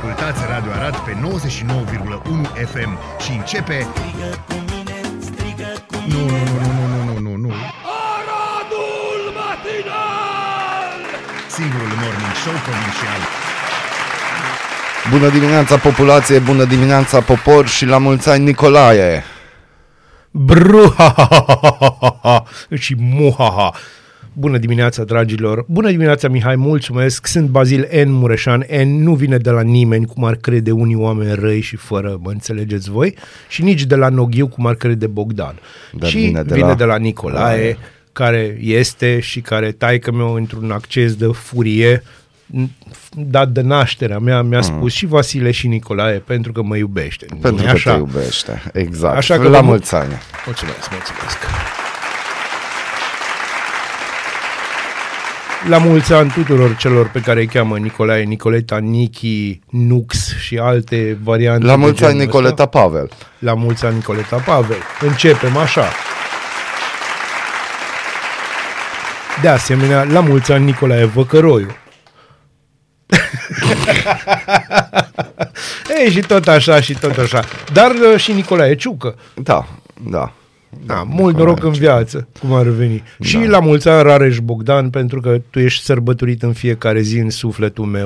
Ascultați Radio Arad pe 99,1 FM și începe... Nu. Aradul matinal! Singurul morning show provincial. Bună dimineața, populație, bună dimineața, popor și la mulți ani, Nicolae! Bruhahahaha și muhaha. Bună dimineața, dragilor! Bună dimineața, Mihai, mulțumesc! Sunt Bazil N. Mureșan. N nu vine de la nimeni, cum ar crede unii oameni răi și fără, mă înțelegeți voi, și nici de la Noghiu, cum ar crede Bogdan. Dar și vine de la Nicolae, care este și care taică-meu într-un acces de furie dat de nașterea mea, mi-a spus și Vasile și Nicolae, pentru că mă iubește. Pentru că așa? te iubește, exact. Așa că la mulți ani. Mulțumesc. La mulți ani tuturor celor pe care îi cheamă Nicolae, Nicoleta, Nichi, Nux și alte variante. La mulți ani, Nicoleta Pavel. La mulți ani, Nicoleta Pavel. Începem așa. De asemenea, la mulți ani, Nicolae Văcăroiu. Ei, și tot așa. Dar și Nicolae Ciucă. Da. Mult noroc în viață, cum ar veni. Da. Și la mulți ani, Rareș Bogdan, pentru că tu ești sărbătorit în fiecare zi în sufletul meu.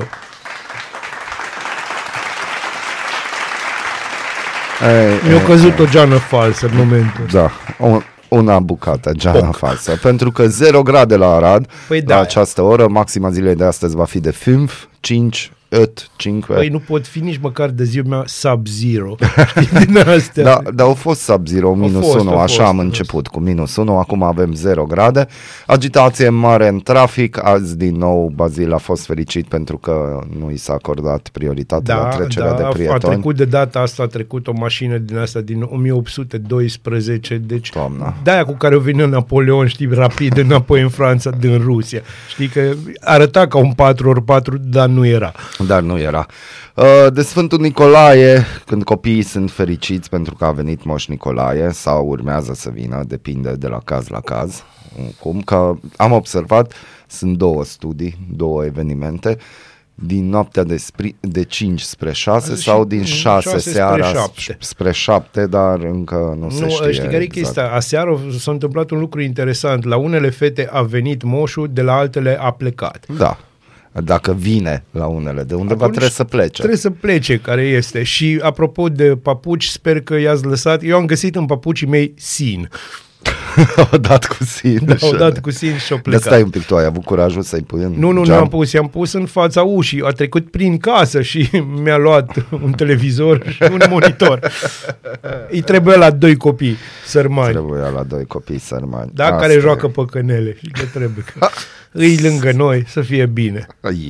Mi-a căzut o geană falsă în momentul ăsta. Da, una bucată, geana falsă. Pentru că 0 grade la Arad, la această oră, maxima zilei de astăzi va fi de 5. Păi nu pot fi nici măcar de ziua mea sub-zero. Din astea. Dar au fost sub-zero, -1, așa am început cu -1, acum avem 0 grade. Agitație mare în trafic, azi din nou Bazil a fost fericit pentru că nu i s-a acordat prioritate la trecerea de prietoni. A trecut de data asta, a trecut o mașină din asta din 1812, deci de-aia cu care o venea Napoleon, știi, rapid înapoi în Franța din Rusia. Știi că arăta ca un 4x4, dar nu era. Dar nu era. De Sfântul Nicolae, când copiii sunt fericiți pentru că a venit Moș Nicolae sau urmează să vină, depinde de la caz la caz. Cum că am observat, sunt 2 studii, 2 evenimente, din noaptea de 5 spre 6 sau din 6 seara spre 7, dar încă nu se știe. Știi care e chestia? Aseară s-a întâmplat un lucru interesant. La unele fete a venit moșul, de la altele a plecat. Da. Dacă vine la unele de undeva, atunci trebuie să plece. Trebuie să plece, care este. Și apropo de papuci, sper că i-ați lăsat. Eu am găsit în papucii mei sin. Au dat cu sin. Au dat cu sin și au plecat. Dar stai un pic, tu ai avut curajul să-i pui în Nu am pus, i-am pus în fața ușii. A trecut prin casă și mi-a luat un televizor și un monitor. Îi trebuia la 2 copii sărmani. Da, asta care joacă păcănele. Și că trebuie că îi lângă noi să fie bine.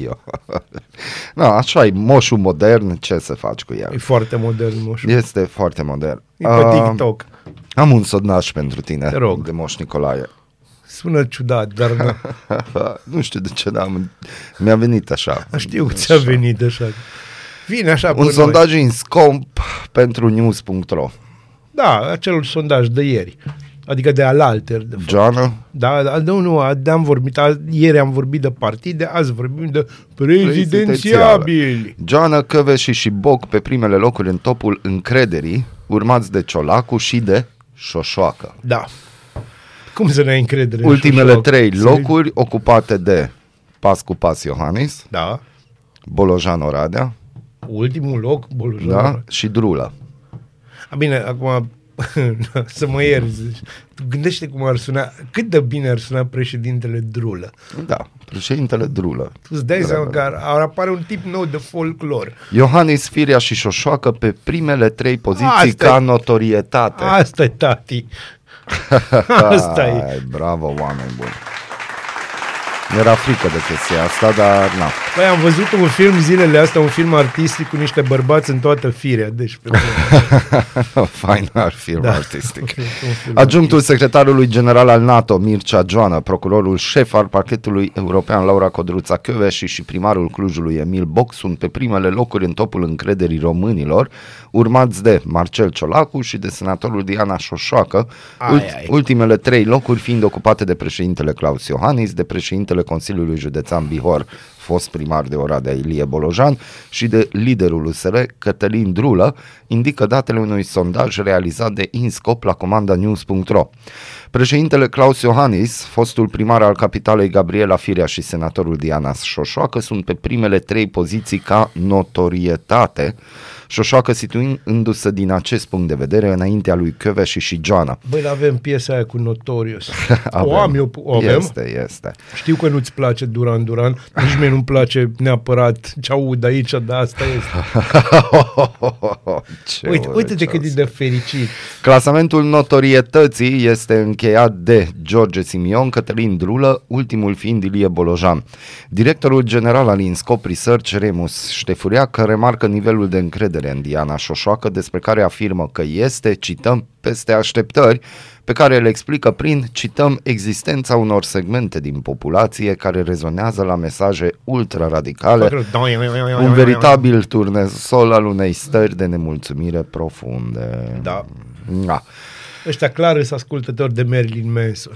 Așa e moșul modern, ce să faci cu el? E foarte modern moșul. Este foarte modern. E pe TikTok. Am un sondaj pentru tine, te rog. De Moș Nicolae. Sună ciudat, dar nu. Nu știu de ce, dar mi-a venit așa. Știu că ți-a venit așa. Vine așa. Un sondaj în scomp pentru news.ro. Da, acel sondaj de ieri. Adică de alalter, de fapt. Joană? Da, ieri am vorbit de partide, azi vorbim de prezidențiabili. Joană, Căveși și Boc pe primele locuri în topul încrederii, urmați de Ciolacu și de Șoșoacă. Da. Cum să ne ai încredere? Ultimele 3 locuri ocupate de Pascu Pas Iohannis, da, Bolojan Oradea, ultimul loc, Bolojan, da, și Drulă. Bine, acum să mă ierzi. Gândește cum ar suna, cât de bine ar suna președintele Drulă. Da, președintele Drulă. Tu îți dai seama că ar apare un tip nou de folclor. Iohannis, Firea și Șoșoacă pe primele 3 poziții ca notorietate. Asta e, tati. Asta e. Bravo, oameni buni. Mi-era frică de chestia asta, dar na. Păi am văzut un film zilele astea, un film artistic cu niște bărbați în toată firea. Deci, fain film artistic. Adjunctul secretarului general al NATO, Mircea Joană, procurorul șef al parchetului european, Laura Codruța Kövesi și primarul Clujului, Emil Boc, sunt pe primele locuri în topul încrederii românilor, urmați de Marcel Ciolacu și de senatorul Diana Șoșoacă, ultimele 3 locuri fiind ocupate de președintele Claus Iohannis, de președintele Consiliului Județean Bihor, fost primar de Oradea Ilie Bolojan, și de liderul USR, Cătălin Drulă, indică datele unui sondaj realizat de INSCOP la comanda news.ro. Președintele Claus Iohannis, fostul primar al capitalei Gabriela Firea și senatorul Diana Șoșoacă sunt pe primele 3 poziții ca notorietate, Șoșoacă situându-se din acest punct de vedere înaintea lui Kövesi și Joana. Băi, avem piesa aia cu Notorious. O avem? Este. Știu că nu-ți place Duran Duran, nici mie nu-mi place neapărat ce aud aici, dar asta este. Uite-te cât e de fericit. Clasamentul notorietății este încheiat de George Simion, Cătălin Drulă, ultimul fiind Ilie Bolojan. Directorul general al INSCOP Research, Remus Ștefuriac, remarcă nivelul de încredere în Diana Șoșoacă, despre care afirmă că este, cităm, peste așteptări, pe care le explică prin, cităm, existența unor segmente din populație care rezonează la mesaje ultra-radicale, un veritabil turnesol al unei stări de nemulțumire profunde. Da. Da. Ăștia clar sunt ascultători de Marilyn Manson.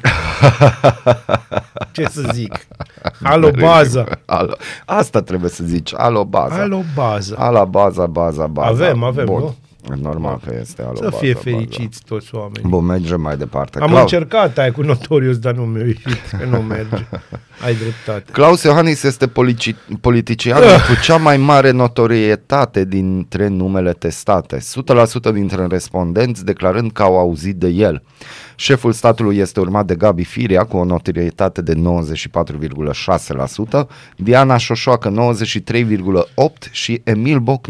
Ce să zic? Alo, baza. Asta trebuie să zici. Alo, baza. Alo, baza. Ala, baza. Avem, bun. Nu? Normal că este alo, să baza. fie fericiți toți oamenii. Bun, mergem mai departe. Am încercat aia cu Notorious, dar nu mi-a ieșit, că nu merge. Ai dreptate. Claus Iohannis este politicianul cu cea mai mare notorietate dintre numele testate. 100% dintre respondenți declarând că au auzit de el. Șeful statului este urmat de Gabi Firea cu o notorietate de 94,6%, Diana Șoșoacă 93,8% și Emil Boc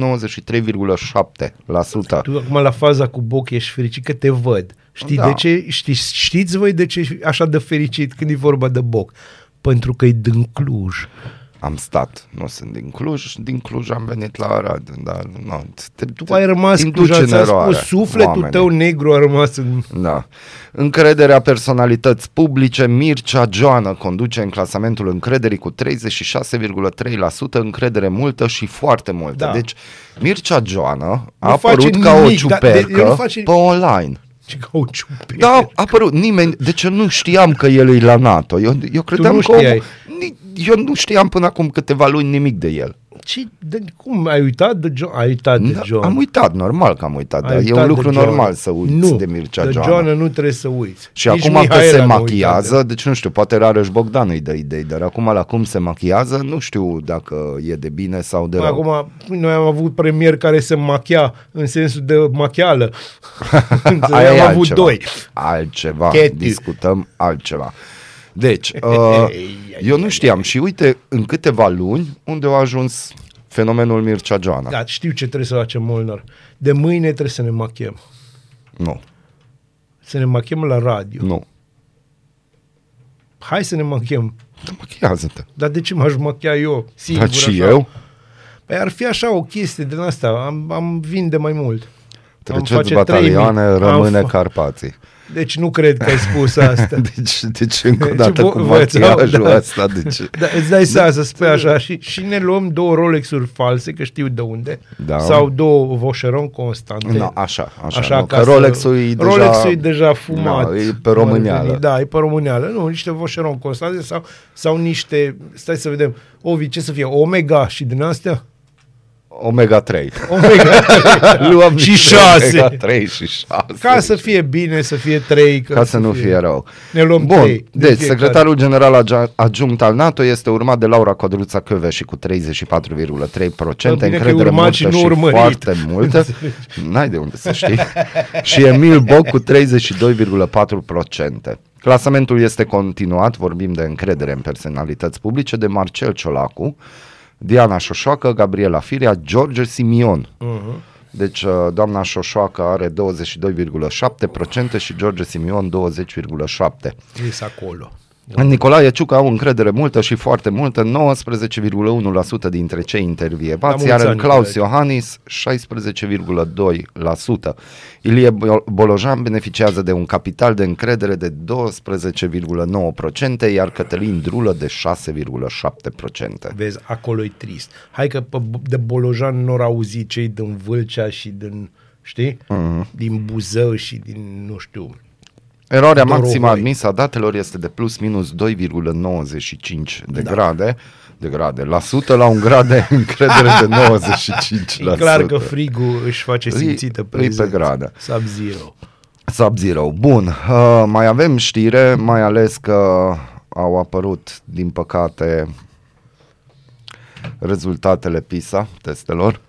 93,7%. Tu acum la faza cu Boc ești fericit că te văd. Știi de ce? Știți voi de ce ești așa de fericit când e vorba de Boc? Pentru că e din Cluj. Am stat, nu sunt din Cluj am venit la Arad, dar nu. Tu ai rămas Cluj, ți-a spus, sufletul tău negru a rămas în... Da. Încrederea personalități publice, Mircea Joana conduce în clasamentul încrederii cu 36,3%, încredere multă și foarte multă. Da. Deci Mircea Joana a apărut ca o ciupercă pe online. Da, a apărut nimeni, deci eu nu știam că el e la NATO. Eu credeam eu nu știam până acum câteva luni nimic de el. Cum ai uitat de John? Ai uitat de John. Am uitat, normal că am uitat, dar e un lucru normal să uiți de Mircea Joana. John nu trebuie să uiți. Și nici acum că se machiază, deci nu știu, poate Rareș Bogdan îi dă idei, dar acum la cum se machiază, nu știu dacă e de bine sau de rău. Acum, noi am avut premier care se machia în sensul de machială. Am avut doi. Altceva, discutăm altceva. Deci, eu nu știam și uite, în câteva luni, unde a ajuns fenomenul Mircea Joana. Da, știu ce trebuie să facem, Molnar. De mâine trebuie să ne machiem. Nu. Să ne machiem la radio. Nu. Hai să ne machiem. Machiază-te. Dar de ce m-aș machia eu? Singur, dar și eu? Păi ar fi așa o chestie din asta. Am vinde mai mult. Treceți batalioane, rămâne Carpații. Deci nu cred că ai spus asta. deci încă o dată cu machiajul ăsta. Deci... Da, îți dai seama să spui așa și ne luăm 2 Rolex-uri false, că știu de unde, sau 2 Vacheron constante. No, așa nu, că Rolex-ul e deja fumat. No, e pe româneală. Da, e pe româneală. Nu, niște Vacheron constante sau niște, stai să vedem, Ovi, ce să fie, Omega și din astea? Omega 3. Luăm și 6. Omega 3 și 6. Ca să fie bine, să fie 3. Ca să nu fie rău. Ne luăm bun, 3. Deci, secretarul general adjunct al NATO este urmat de Laura Codruța Kövesi cu 34,3%, încredere multă și foarte multă. N-ai de unde să știi. Și Emil Boc cu 32,4%. Clasamentul este continuat, vorbim de încredere în personalități publice, de Marcel Ciolacu, Diana Șoșoacă, Gabriela Firea, George Simion. Deci doamna Șoșoacă are 22,7% și George Simion 20,7%. Ești acolo. În Nicolae Ciucă au încredere multă și foarte multă, 19,1% dintre cei intervievați, iar în Claus Iohannis 16,2%. Ilie Bolojan beneficiază de un capital de încredere de 12,9%, iar Cătălin Drulă de 6,7%. Vezi, acolo e trist. Hai că de Bolojan n-au auzit cei din Vâlcea și din, știi? Din Buzău și din, nu știu... Eroarea maximă admisă a datelor este de plus minus 2,95 de grade la sută la un grad de încredere de 95%. E clar că frigul își face simțită prezența. Pe gradă. Sub-zero. Bun, mai avem știre, mai ales că au apărut, din păcate, rezultatele PISA testelor.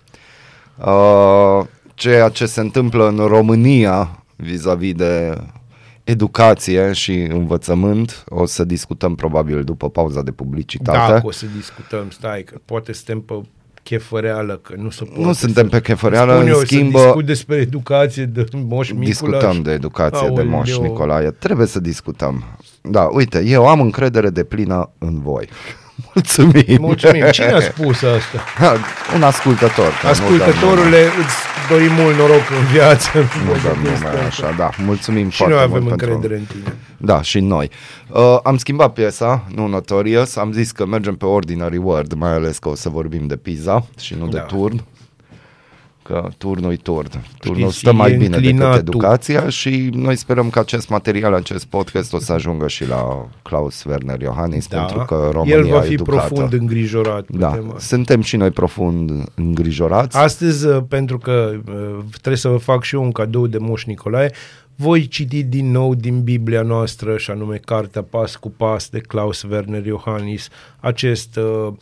Ceea ce se întâmplă în România vis-a-vis de educație și învățământ o să discutăm probabil după pauza de publicitate. Da, o să discutăm, stai, că poate suntem pe chefăreală, că nu se poate. Nu suntem pe chefăreală, în schimb... să discut despre educație de Moș Miculaș. Discutăm de educație de Moș Nicolae, trebuie să discutăm. Da, uite, eu am încredere deplină în voi. Mulțumim. Cine a spus asta? Un ascultător. Ascultătorule, îți dorim mult noroc în viață. Nu dăm nume așa, da. Mulțumim și foarte noi mult. avem încredere în tine. Da, și noi. Am schimbat piesa, nu Notorious. Am zis că mergem pe Ordinary World, mai ales că o să vorbim de Pizza și nu de turn. Că turnul-i turn. Turnul stă mai bine decât educația și noi sperăm că acest material, acest podcast o să ajungă și la Klaus Werner Iohannis, pentru că România el va fi educată. profund îngrijorat. Da, suntem și noi profund îngrijorați. Astăzi, pentru că trebuie să vă fac și eu un cadou de Moș Nicolae, voi citi din nou din Biblia noastră, și anume Cartea Pas cu Pas de Klaus Werner Iohannis, acest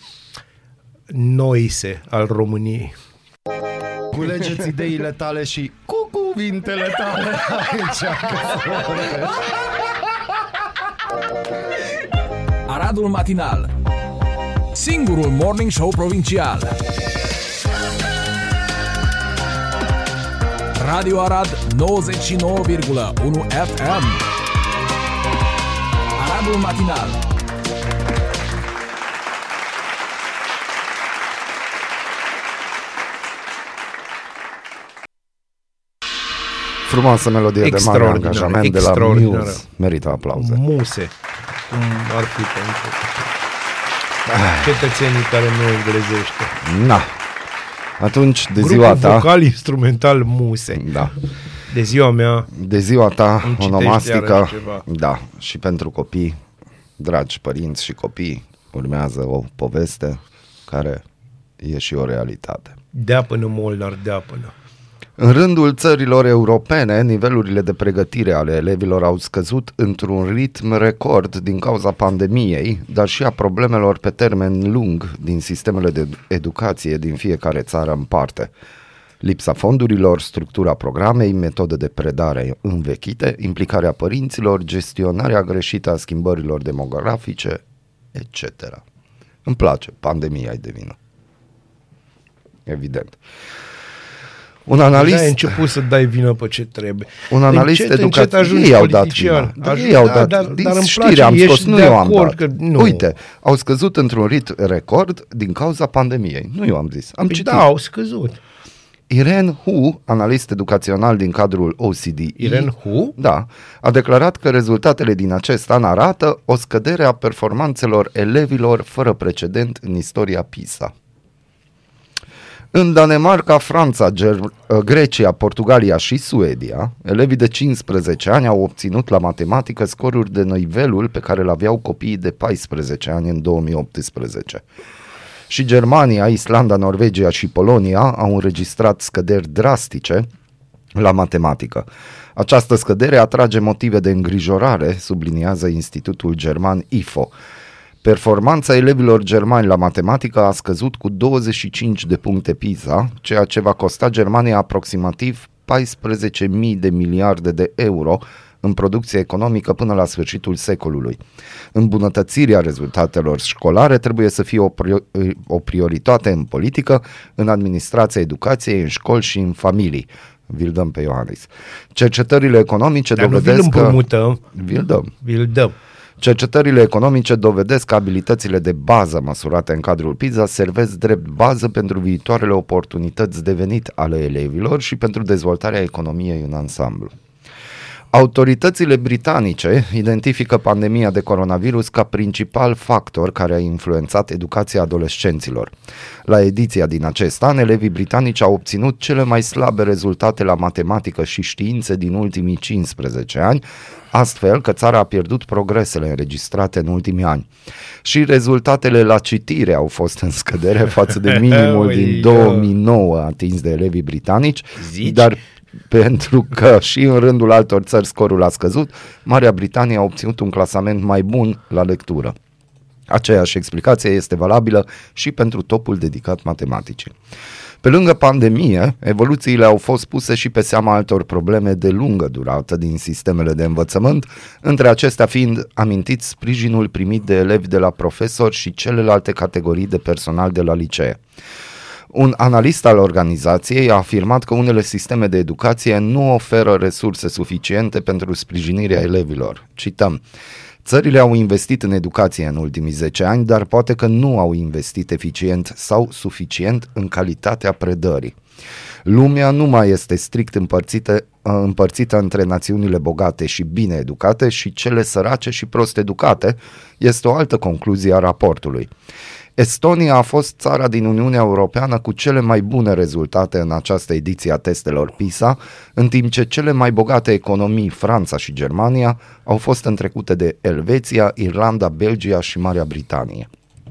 Noise al României. Culegeți ideile tale și cu cuvintele tale aici. Aradul Matinal, singurul morning show provincial. Radio Arad 99,1 FM. Aradul Matinal. Frumoasă melodie de mare angajament de la Muse. Merită aplauze. Muse. Cum ar fi pentru cetățenii care nu englezește. Na. Atunci, de grupul ziua ta... vocal instrumental Muse. Da. De ziua mea... De ziua ta onomastică. Da. Și pentru copii, dragi părinți și copii, urmează o poveste care e și o realitate. Dea până Molnar, dea până. În rândul țărilor europene, nivelurile de pregătire ale elevilor au scăzut într-un ritm record din cauza pandemiei, dar și a problemelor pe termen lung din sistemele de educație din fiecare țară în parte. Lipsa fondurilor, structura programei, metode de predare învechite, implicarea părinților, gestionarea greșită a schimbărilor demografice, etc. Îmi place, pandemia-i de vină. Evident. Un analist... Ai început să dai vină pe ce trebuie. Un analist educativ, ei au dat vina. Ei au dat, dar din știri am scos, nu eu am dat. Uite, au scăzut într-un ritm record din cauza pandemiei. Nu eu am zis, am citit. Da, au scăzut. Irene Hu, analist educațional din cadrul OCDE, Irene Hu? Da, a declarat că rezultatele din acest an arată o scădere a performanțelor elevilor fără precedent în istoria PISA. În Danemarca, Franța, Grecia, Portugalia și Suedia, elevii de 15 ani au obținut la matematică scoruri de nivelul pe care îl aveau copiii de 14 ani în 2018. Și Germania, Islanda, Norvegia și Polonia au înregistrat scăderi drastice la matematică. Această scădere atrage motive de îngrijorare, subliniază Institutul German IFO. Performanța elevilor germani la matematică a scăzut cu 25 de puncte PISA, ceea ce va costa Germania aproximativ 14.000 de miliarde de euro în producție economică până la sfârșitul secolului. Îmbunătățirea rezultatelor școlare trebuie să fie o prioritate în politică, în administrația educației, în școli și în familii. Vi-l dăm pe Iohannis. Cercetările economice dovedesc că... Vi-l dăm. Cercetările economice dovedesc că abilitățile de bază măsurate în cadrul PISA servesc drept bază pentru viitoarele oportunități de venit ale elevilor și pentru dezvoltarea economiei în ansamblu. Autoritățile britanice identifică pandemia de coronavirus ca principal factor care a influențat educația adolescenților. La ediția din acest an, elevii britanici au obținut cele mai slabe rezultate la matematică și științe din ultimii 15 ani, astfel că țara a pierdut progresele înregistrate în ultimii ani. Și rezultatele la citire au fost în scădere față de minimul din 2009 atins de elevii britanici, dar pentru că și în rândul altor țări scorul a scăzut, Marea Britanie a obținut un clasament mai bun la lectură. Aceeași explicație este valabilă și pentru topul dedicat matematicii. Pe lângă pandemie, evoluțiile au fost puse și pe seama altor probleme de lungă durată din sistemele de învățământ, între acestea fiind amintit sprijinul primit de elevi de la profesori și celelalte categorii de personal de la licee. Un analist al organizației a afirmat că unele sisteme de educație nu oferă resurse suficiente pentru sprijinirea elevilor. Cităm: țările au investit în educație în ultimii 10 ani, dar poate că nu au investit eficient sau suficient în calitatea predării. Lumea nu mai este strict împărțită între națiunile bogate și bine educate și cele sărace și prost educate, este o altă concluzie a raportului. Estonia a fost țara din Uniunea Europeană cu cele mai bune rezultate în această ediție a testelor PISA, în timp ce cele mai bogate economii, Franța și Germania, au fost întrecute de Elveția, Irlanda, Belgia și Marea Britanie.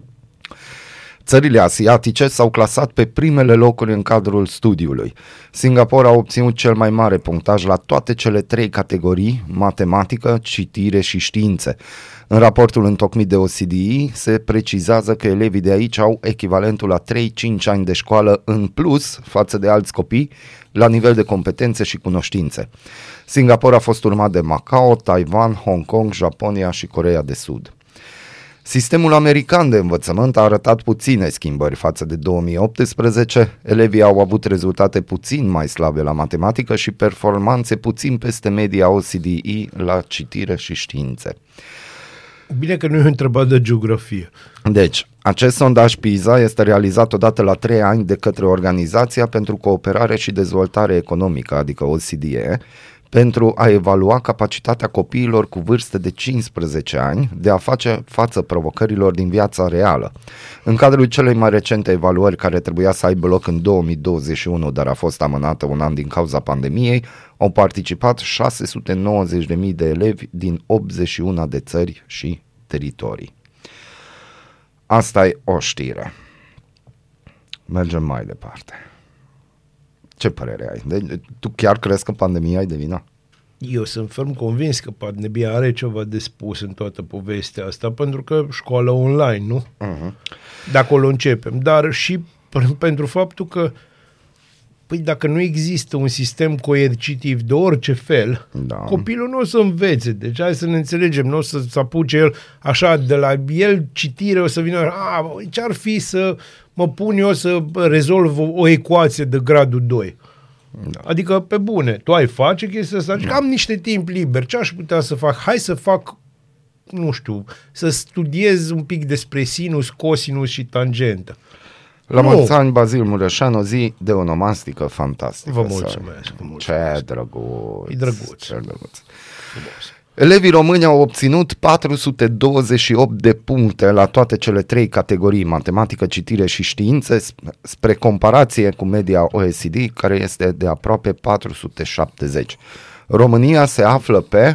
Țările asiatice s-au clasat pe primele locuri în cadrul studiului. Singapore a obținut cel mai mare punctaj la toate cele 3 categorii, matematică, citire și științe. În raportul întocmit de OCDE se precizează că elevii de aici au echivalentul la 3-5 ani de școală în plus față de alți copii la nivel de competențe și cunoștințe. Singapore a fost urmat de Macao, Taiwan, Hong Kong, Japonia și Coreea de Sud. Sistemul american de învățământ a arătat puține schimbări față de 2018, elevii au avut rezultate puțin mai slabe la matematică și performanțe puțin peste media OCDE la citire și științe. Bine că nu e întrebat de geografie. Deci, acest sondaj PISA este realizat odată la 3 ani de către Organizația pentru Cooperare și Dezvoltare Economică, adică OCDE, pentru a evalua capacitatea copiilor cu vârste de 15 ani de a face față provocărilor din viața reală. În cadrul celei mai recente evaluări, care trebuia să aibă loc în 2021, dar a fost amânată un an din cauza pandemiei, au participat 690.000 de elevi din 81 de țări și teritorii. Asta e o știre. Mergem mai departe. Ce părere ai? Tu chiar crezi că pandemia e de vină? Eu sunt ferm convins că pandemia are ceva de spus în toată povestea asta, pentru că școala online, nu? Uh-huh. De acolo începem. Dar și pentru faptul că dacă nu există un sistem coercitiv de orice fel, copilul nu o să învețe. Deci hai să ne înțelegem, nu o să apuce el așa, de la el citire o să vină, ce-ar fi să mă pun eu să rezolv o ecuație de gradul 2. Da. Adică, pe bune, tu ai face chestia asta, adică am niște timp liber, ce aș putea să fac? Hai să fac, nu știu, să studiez un pic despre sinus, cosinus și tangentă. La mulți ani, Bazil Mureșan, o zi de onomastică fantastică. Vă mulțumesc. Ce drăguț. E drăguț. Ce drăguț. Elevii români au obținut 428 de puncte la toate cele 3 categorii, matematică, citire și științe, spre comparație cu media OECD, care este de aproape 470. România se află pe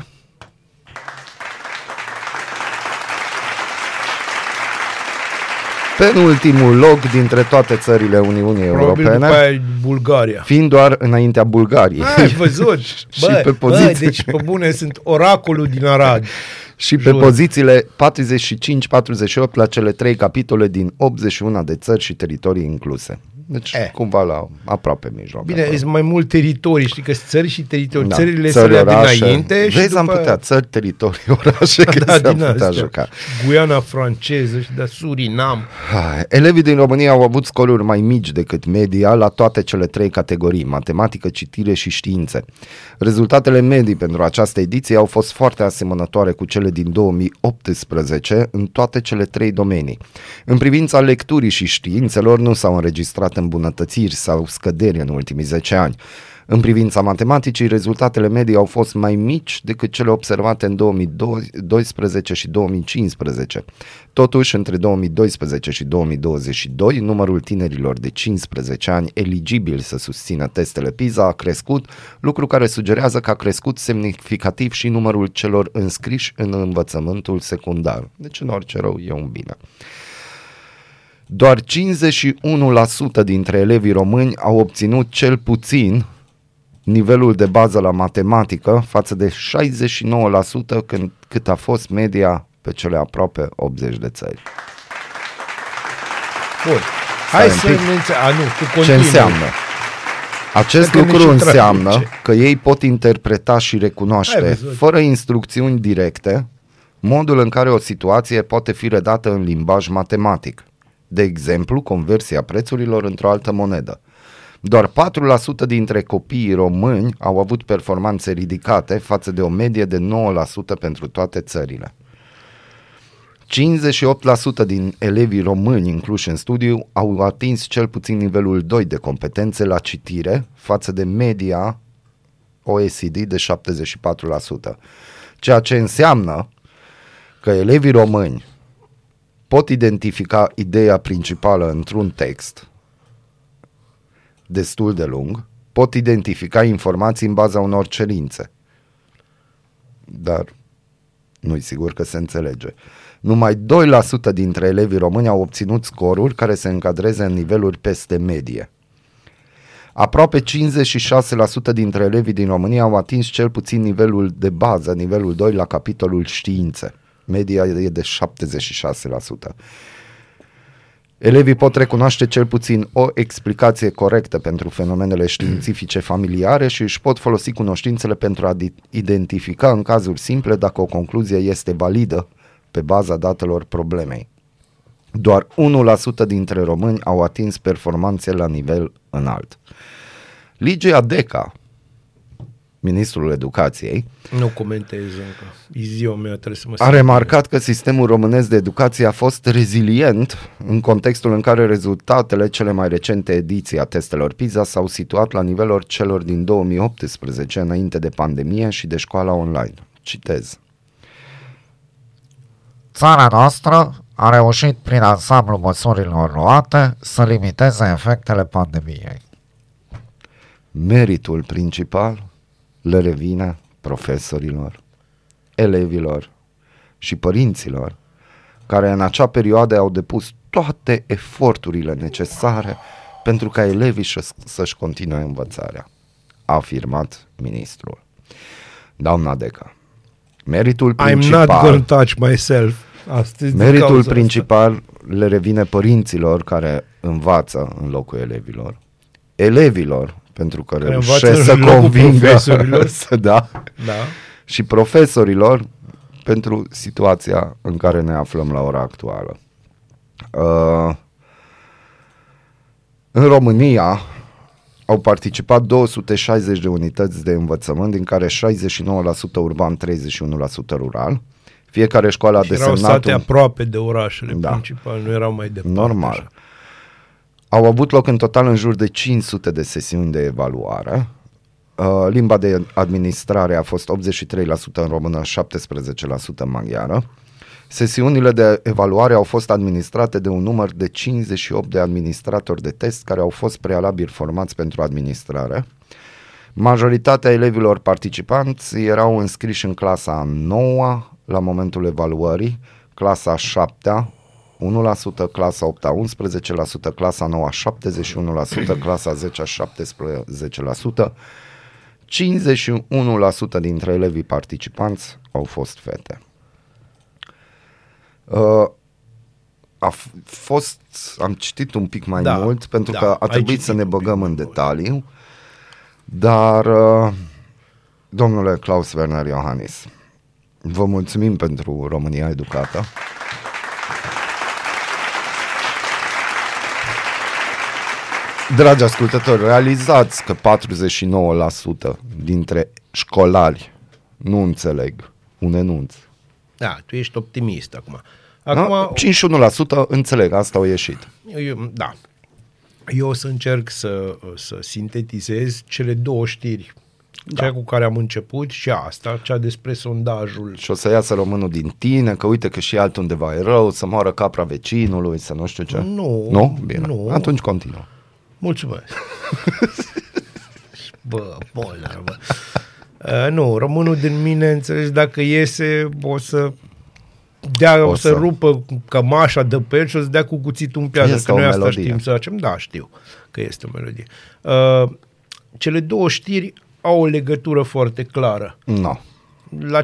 penultimul loc dintre toate țările Uniunii Europene, Bulgaria. Fiind doar înaintea Bulgariei. Ai văzut? Și pe poziții. Deci pe bune sunt oracolul din Arad. Și pe pozițiile 45-48 la cele 3 capitole din 81 de țări și teritorii incluse. Deci cumva la aproape mijloc. Bine, sunt mai mult teritorii, știi că țări și teritorii. Da. Țările se lea dinainte. Vezi, și după am putea țări, teritorii, orașe, că se-am putea juca. Guiana franceză și de Surinam. Elevii din România au avut scoruri mai mici decât media la toate cele 3 categorii, matematică, citire și științe. Rezultatele medii pentru această ediție au fost foarte asemănătoare cu cele din 2018 în toate cele 3 domenii. În privința lecturii și științelor nu s-au înregistrat îmbunătățiri sau scăderi în ultimii 10 ani. În privința matematicii, rezultatele medii au fost mai mici decât cele observate în 2012 și 2015. Totuși, între 2012 și 2022, numărul tinerilor de 15 ani eligibili să susțină testele PISA a crescut, lucru care sugerează că a crescut semnificativ și numărul celor înscriși în învățământul secundar. Deci, în orice rău, e un bine. Doar 51% dintre elevii români au obținut cel puțin nivelul de bază la matematică față de 69% cât a fost media pe cele aproape 80 de țări. Bun. Hai să ce înseamnă? Acest lucru înseamnă că ei pot interpreta și recunoaște, fără instrucțiuni directe, modul în care o situație poate fi redată în limbaj matematic. De exemplu, conversia prețurilor într-o altă monedă. Doar 4% dintre copiii români au avut performanțe ridicate față de o medie de 9% pentru toate țările. 58% din elevii români incluși în studiu au atins cel puțin nivelul 2 de competențe la citire față de media OECD de 74%. Ceea ce înseamnă că elevii români pot identifica ideea principală într-un text destul de lung, pot identifica informații în baza unor cerințe. Dar nu-i sigur că se înțelege. Numai 2% dintre elevii români au obținut scoruri care se încadreze în niveluri peste medie. Aproape 56% dintre elevii din România au atins cel puțin nivelul de bază, nivelul 2 la capitolul științe. Media e de 76%. Elevii pot recunoaște cel puțin o explicație corectă pentru fenomenele științifice familiare și își pot folosi cunoștințele pentru a identifica în cazuri simple dacă o concluzie este validă pe baza datelor problemei. Doar 1% dintre români au atins performanțe la nivel înalt. Ligia Deca, ministrul educației, nu comentez încă. E ziua mea, trebuie să mă a remarcat că sistemul românesc de educație a fost rezilient în contextul în care rezultatele cele mai recente ediții a testelor PISA s-au situat la nivelul celor din 2018, înainte de pandemie și de școala online. Citez. Țara noastră a reușit prin ansamblul măsurilor luate să limiteze efectele pandemiei. Meritul principal le revine profesorilor, elevilor și părinților care în acea perioadă au depus toate eforturile necesare pentru ca elevii să-și continue învățarea, a afirmat ministrul. Doamna Deca, meritul principal, I'm not gonna touch myself. meritul principal le revine părinților care învață în locul elevilor, elevilor pentru că reușesc să convingă da, și profesorilor pentru situația în care ne aflăm la ora actuală. În România au participat 260 de unități de învățământ, din care 69% urban, 31% rural. Fiecare școală a desemnat... Erau sate aproape de orașele principale, nu erau mai departe. Normal. Așa. Au avut loc în total în jur de 500 de sesiuni de evaluare. Limba de administrare a fost 83% în română, 17% în maghiară. Sesiunile de evaluare au fost administrate de un număr de 58 de administratori de test care au fost prealabil formați pentru administrare. Majoritatea elevilor participanți erau înscriși în clasa a 9 la momentul evaluării, clasa a 7 1%, clasa 8 11%, clasa 9 71%, clasa 10 17%. 51% dintre elevii participanți au fost fete. Am citit un pic mai mult pentru că a trebuit să ne băgăm în detaliu, dar domnule Klaus Werner Iohannis, vă mulțumim pentru România Educată. Dragi ascultători, realizați că 49% dintre școlari nu înțeleg un enunț. Da, tu ești optimist acum. 51% înțeleg, asta au ieșit. Da. Eu o să încerc să sintetizez cele două știri. Cea cu care am început și asta, cea despre sondajul. Și o să iasă românul din tine, că uite că și altundeva e rău, să moară capra vecinului, să nu știu ce. Nu. Nu? Bine. Nu. Atunci continuă. Mulțumesc. Bă, bolnar, bă. Nu, românul din mine, înțelegi, dacă iese, o să rupă cămașa de pe el și o să dea cu cuțitul în piatră. Este că o noi asta melodie. știm să facem. Da, știu că este o melodie. Cele două știri au o legătură foarte clară. No. La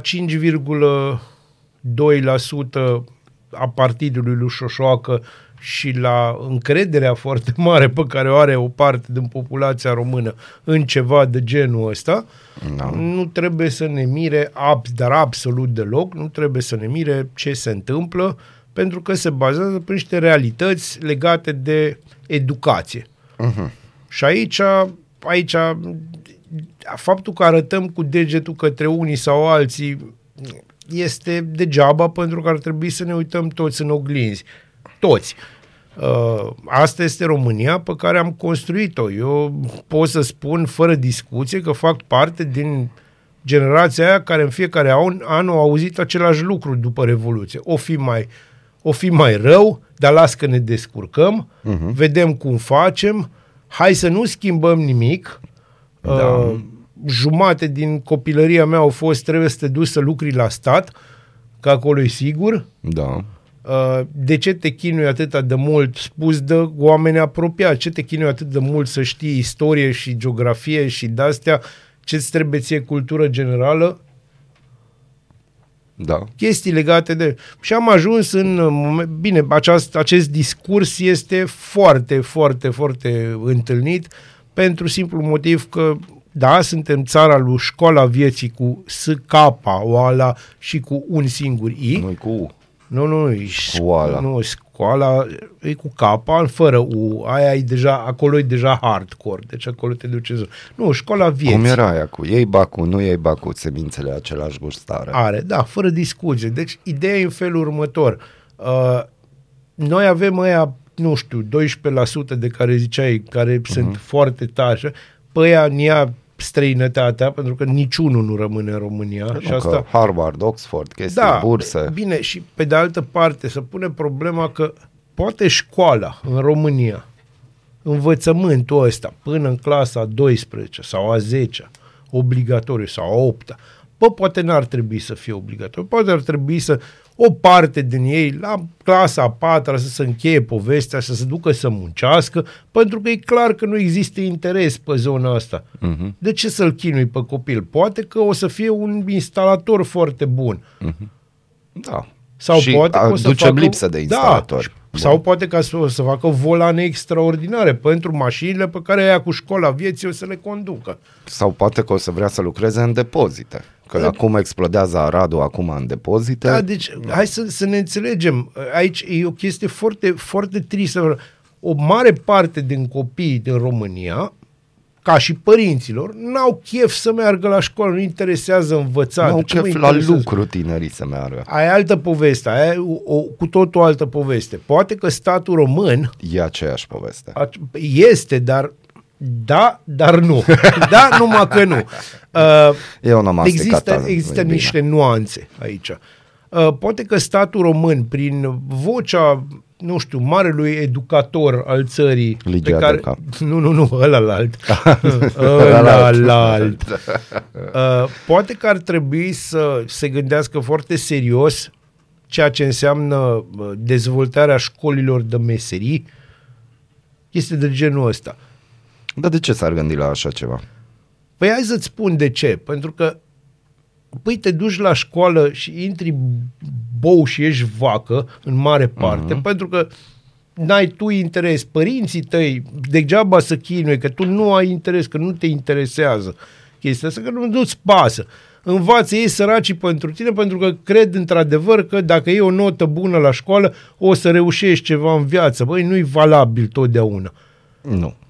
5,2% a partidului lui Șoșoacă și la încrederea foarte mare pe care o are o parte din populația română în ceva de genul ăsta, nu trebuie să ne mire, dar absolut deloc, nu trebuie să ne mire ce se întâmplă, pentru că se bazează pe niște realități legate de educație. Și aici faptul că arătăm cu degetul către unii sau alții este degeaba, pentru că ar trebui să ne uităm toți în oglinzi. Toți. Asta este România pe care am construit-o. Eu pot să spun fără discuție că fac parte din generația aia care în fiecare an au auzit același lucru după Revoluție. O fi mai rău, dar las că ne descurcăm, vedem cum facem, hai să nu schimbăm nimic. Jumate din copilăria mea au fost trebuie să te duci să lucri la stat, că acolo e sigur. Da. De ce te chinui atât de mult, spus de oameni apropiați, ce te chinui atât de mult să știi istorie și geografie și de-astea, ce-ți trebuie ție cultură generală? Da. Chestii legate de... Și am ajuns bine, acest discurs este foarte, foarte, foarte întâlnit pentru simplu motiv că da, suntem țara lui Școala Vieții cu S-K-oala și cu un singur I. Noi cu U. Nu, Școala. Nu, școala e cu capa, fără U. Aia e deja, acolo e deja hardcore, deci acolo te duce. Nu, Școala Vieții. Cum era aia cu ei bacu, nu ei bacu, semințele același gustare. Are, da, fără discuție. Deci ideea e în felul următor. Noi avem aia, nu știu, 12% de care ziceai, care sunt foarte tari. Pe aia în ea străinătatea, pentru că niciunul nu rămâne în România. Și asta... Harvard, Oxford, chestii, burse. Bine, și pe de altă parte să pune problema că poate școala în România, învățământul ăsta, până în clasa a 12 sau a 10 obligatoriu sau a 8 poate n-ar trebui să fie obligatoriu, poate ar trebui să o parte din ei la clasa a 4 să se încheie povestea, să se ducă să muncească, pentru că e clar că nu există interes pe zona asta. De ce să-l chinui pe copil? Poate că o să fie un instalator foarte bun. Da. Sau și poate că o să ducem facă... lipsă de instalatori. Da. Sau poate că o să facă volane extraordinare pentru mașinile pe care aia cu Școala Vieții o să le conducă. Sau poate că o să vrea să lucreze în depozite. Că acum explodează Aradul acum în depozite. Da, deci hai să ne înțelegem. Aici e o chestie foarte, foarte tristă. O mare parte din copiii din România, ca și părinților, n-au chef să meargă la școală, nu interesează învățarea. N-au chef la lucru tinerii să meargă. Aia e altă poveste, aia e cu totul altă poveste. Poate că statul român... E aceeași poveste. Este, dar... Da, dar nu. Da, numai că nu. Există niște nuanțe aici. Poate că statul român, prin vocea, nu știu, marelui educator al țării, Ligia pe care... Deca. Nu, ălalt. Poate că ar trebui să se gândească foarte serios ceea ce înseamnă dezvoltarea școlilor de meserii. Este de genul ăsta. Dar de ce s-ar gândi la așa ceva? Păi hai să-ți spun de ce. Pentru că te duci la școală și intri bou și ești vacă în mare parte, pentru că n-ai tu interes. Părinții tăi degeaba să chinuie, că tu nu ai interes, că nu te interesează chestia asta, că nu-ți pasă. Învață ei săracii pentru tine, pentru că cred într-adevăr că dacă iei o notă bună la școală, o să reușești ceva în viață. Băi, nu-i valabil totdeauna. Nu.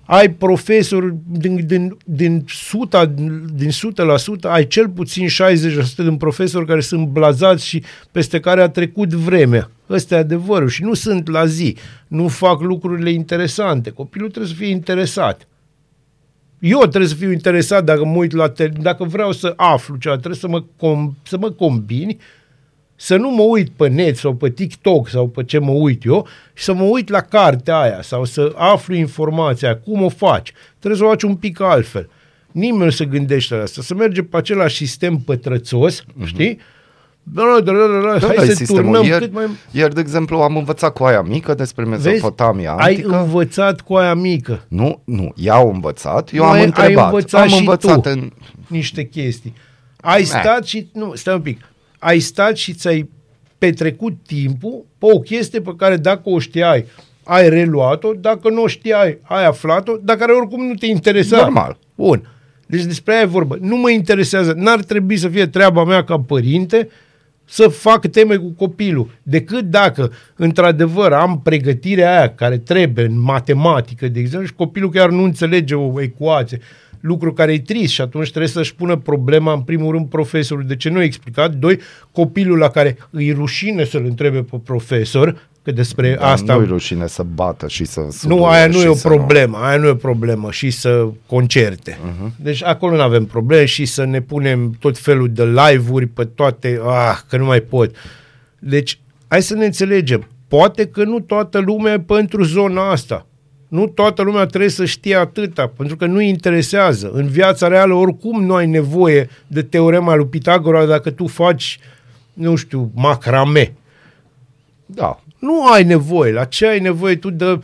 ai profesori din 100%, ai cel puțin 60% din profesori care sunt blazați și peste care a trecut vremea. Ăsta e adevărul și nu sunt la zi, nu fac lucrurile interesante. Copilul trebuie să fie interesat. Eu trebuie să fiu interesat dacă mă uit dacă vreau să aflu ceva, trebuie să mă combini, să nu mă uit pe net sau pe TikTok sau pe ce mă uit eu și să mă uit la cartea aia sau să aflu informația, cum o faci. Trebuie să o faci un pic altfel. Nimeni nu se gândește la asta. Să merge pe același sistem pătrățos, știi? Hai să turnăm cât mai... Iar, de exemplu, am învățat cu aia mică despre Mesopotamia antică. Ai învățat cu aia mică. Nu, i-au învățat, eu am întrebat. Am învățat în niște chestii. Ai stat și... Nu, stai un pic. Ai stat și ți-ai petrecut timpul pe o chestie pe care dacă o știai, ai reluat-o, dacă nu o știai, ai aflat-o, dar care oricum nu te interesa. Normal. Bun. Deci despre aia e vorba. Nu mă interesează. N-ar trebui să fie treaba mea ca părinte să fac teme cu copilul, decât dacă, într-adevăr, am pregătirea aia care trebuie în matematică, de exemplu, și copilul chiar nu înțelege o ecuație, lucru care e trist și atunci trebuie să-și pună problema, în primul rând, profesorul, de ce nu a explicat, doi, copilul la care îi rușine să-l întrebe pe profesor, că despre asta... Nu-i rușine să bată și să... Nu, aia nu e o problemă, aia nu e o problemă și să concerte. Deci acolo nu avem probleme și să ne punem tot felul de live-uri pe toate, că nu mai pot. Deci, hai să ne înțelegem, poate că nu toată lumea e pentru zona asta. Nu toată lumea trebuie să știe atâta, pentru că nu-i interesează. În viața reală oricum nu ai nevoie de teorema lui Pitagora dacă tu faci, nu știu, macrame. Da. Nu ai nevoie. La ce ai nevoie tu de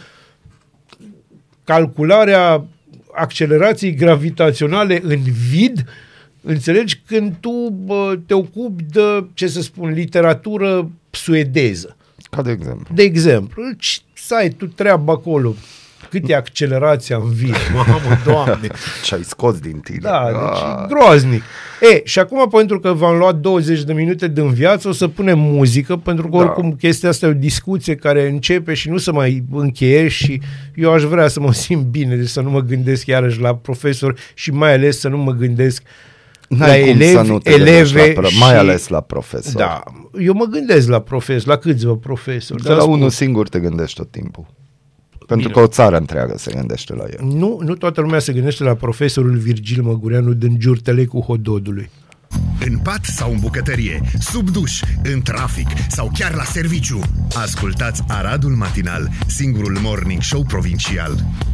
calcularea accelerației gravitaționale în vid? Înțelegi? Când tu te ocupi de, ce să spun, literatură suedeză. Ca de exemplu. De exemplu. Să ai tu treabă acolo. Cât e accelerația în vid? Mamă, Doamne! Ce-ai scos din tine. Da, deci groaznic. Și acum, pentru că v-am luat 20 de minute din viață, o să punem muzică, pentru că oricum chestia asta e o discuție care începe și nu se mai încheie și eu aș vrea să mă simt bine, deci să nu mă gândesc iarăși la profesor și mai ales să nu mă gândesc la eleve mai ales la profesor. Da, eu mă gândesc la profesor, la câțiva profesori. De la unul singur te gândești tot timpul. Pentru că o țară întreagă se gândește la el. Nu toată lumea se gândește la profesorul Virgil Măgureanu din Giurtele cu Hododului. În pat sau în bucătărie, sub duș, în trafic sau chiar la serviciu. Ascultați Aradul Matinal, singurul morning show provincial.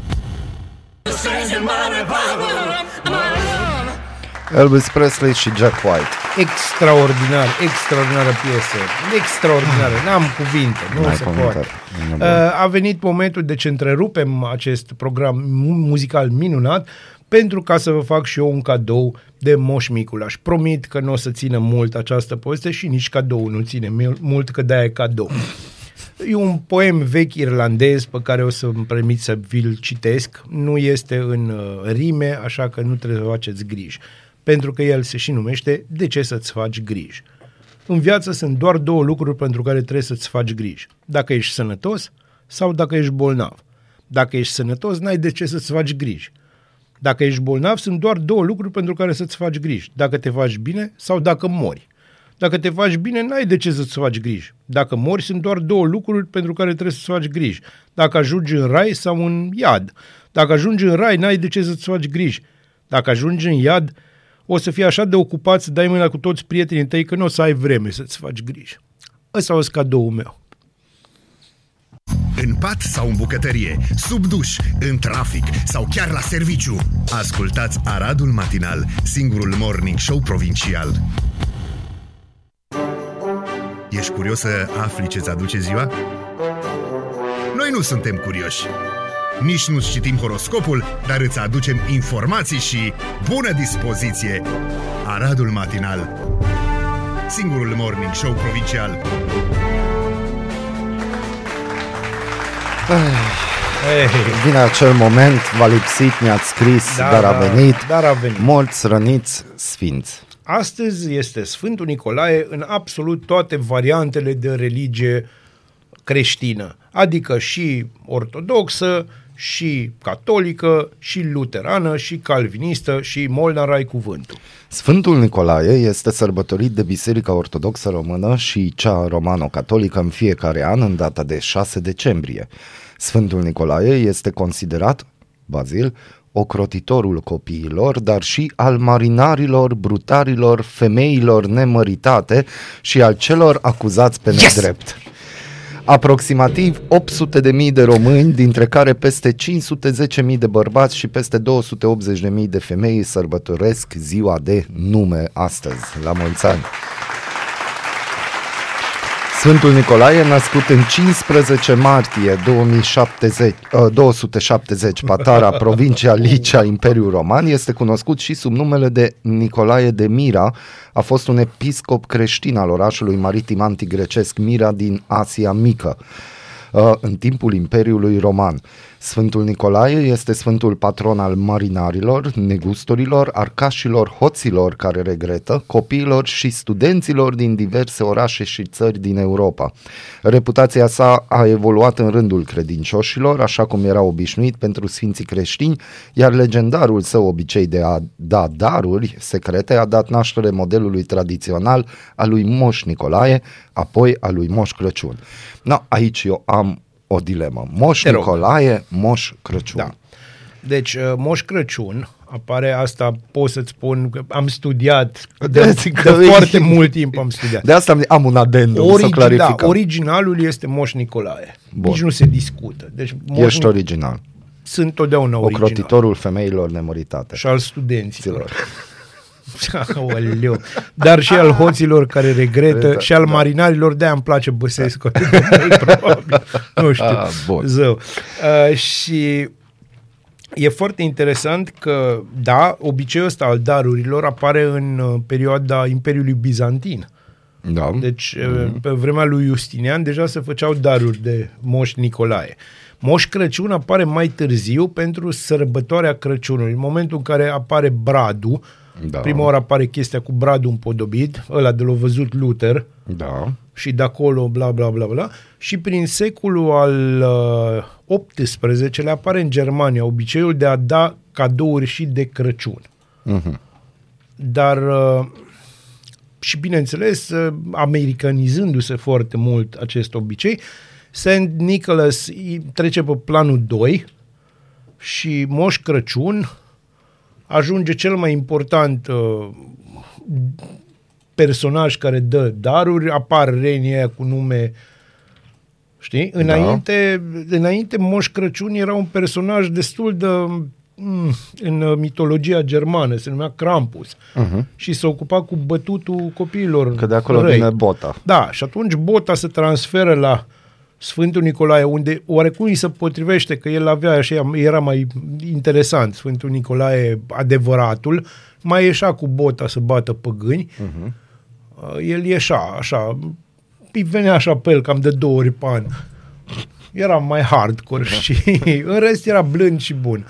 Elvis Presley și Jack White. Extraordinară piesă. Extraordinară. N-am cuvinte. Nu se poate. A venit momentul de ce întrerupem acest program muzical minunat pentru ca să vă fac și eu un cadou de Moș Miculaș. Promit că nu o să țină mult această poveste și nici cadou nu ține mult, că de-aia e cadou. E un poem vechi irlandez pe care o să-mi permit să vi-l citesc. Nu este în rime, așa că nu trebuie să faceți griji. Pentru că el se și numește De ce să-ți faci griji? În viață sunt doar două lucruri pentru care trebuie să-ți faci griji. Dacă ești sănătos sau dacă ești bolnav. Dacă ești sănătos, n-ai de ce să-ți faci griji. Dacă ești bolnav, sunt doar două lucruri pentru care să-ți faci griji. Dacă te faci bine sau dacă mori. Dacă te faci bine, n-ai de ce să-ți faci griji. Dacă mori, sunt doar două lucruri pentru care trebuie să-ți faci griji. Dacă ajungi în rai sau în iad. Dacă ajungi în rai, n-ai de ce să-ți faci griji. Dacă ajungi în iad, o să fii așa de ocupat să dai mâna cu toți prietenii tăi că nu o să ai vreme să-ți faci griji. Ăsta o să cadoul meu. În pat sau în bucătărie, sub duș, în trafic sau chiar la serviciu. Ascultați Aradul Matinal, singurul morning show provincial. Ești curios să afli ce-ți aduce ziua? Noi nu suntem curioși. Nici nu citim horoscopul, dar îți aducem informații și bună dispoziție. Aradul Matinal, singurul morning show provincial. Vine acel moment, v-a lipsit, mi-ați scris, dar a venit. Mulți răniți sfinți. Astăzi este Sfântul Nicolae în absolut toate variantele de religie creștină, adică și ortodoxă, și catolică, și luterană, și calvinistă, și Molnar ai cuvântul. Sfântul Nicolae este sărbătorit de Biserica Ortodoxă Română și cea romano-catolică în fiecare an în data de 6 decembrie. Sfântul Nicolae este considerat, Bazil, ocrotitorul copiilor, dar și al marinarilor, brutarilor, femeilor nemăritate și al celor acuzați pe nedrept. Aproximativ 800.000 de români, dintre care peste 510.000 de bărbați și peste 280.000 de femei sărbătoresc ziua de nume astăzi. La mulți ani! Sfântul Nicolae, născut în 15 martie 270, Patara, provincia Licia, Imperiul Roman, este cunoscut și sub numele de Nicolae de Mira. A fost un episcop creștin al orașului maritim antigrecesc Mira din Asia Mică, în timpul Imperiului Roman. Sfântul Nicolae este sfântul patron al marinarilor, negustorilor, arcașilor, hoților care regretă, copiilor și studenților din diverse orașe și țări din Europa. Reputația sa a evoluat în rândul credincioșilor, așa cum era obișnuit pentru sfinții creștini, iar legendarul său obicei de a da daruri secrete a dat naștere modelului tradițional al lui Moș Nicolae, apoi al lui Moș Crăciun. No, aici eu am o dilemă. Moș Nicolae, Moș Crăciun. Da. Deci, Moș Crăciun apare, asta pot să-ți spun, că am studiat de foarte mult timp am studiat. De asta am un adendum să clarificăm. Da, originalul este Moș Nicolae. Bun. Nici nu se discută. Deci, ești original. Sunt totdeauna original. Ocrotitorul femeilor nemăritate. Și al studenților. Dar și al hoților care regretă și al marinarilor, de-aia îmi place Băsescu atât de mult, probabil. Nu știu. Zău. Și e foarte interesant că, da, obiceiul ăsta al darurilor apare în perioada Imperiului Bizantin. Da. Deci, pe vremea lui Justinian deja se făceau daruri de Moș Nicolae. Moș Crăciun apare mai târziu pentru sărbătoarea Crăciunului. În momentul în care apare bradul, da. Prima oară apare chestia cu bradul împodobit, ăla de l-a văzut Luther, da. Și de acolo bla bla bla bla, și prin secolul al XVIII-lea apare în Germania obiceiul de a da cadouri și de Crăciun. Uh-huh. Dar și bineînțeles, americanizându-se foarte mult acest obicei, St. Nicholas trece pe planul 2 și Moș Crăciun ajunge cel mai important personaj care dă daruri, apar renii aia cu nume, știi? Înainte Moș Crăciun era un personaj destul de în mitologia germană, se numea Krampus, și se ocupa cu bătutul copiilor. Că de acolo vine Bota. Da, și atunci Bota se transferă la Sfântul Nicolae, unde oarecum îi se potrivește că el avea așa, era mai interesant, Sfântul Nicolae adevăratul, mai ieșea cu Bota să bată păgâni, el ieșea așa, îi venea așa pe el cam de 2 ori pe an, era mai hardcore și în rest era blând și bun.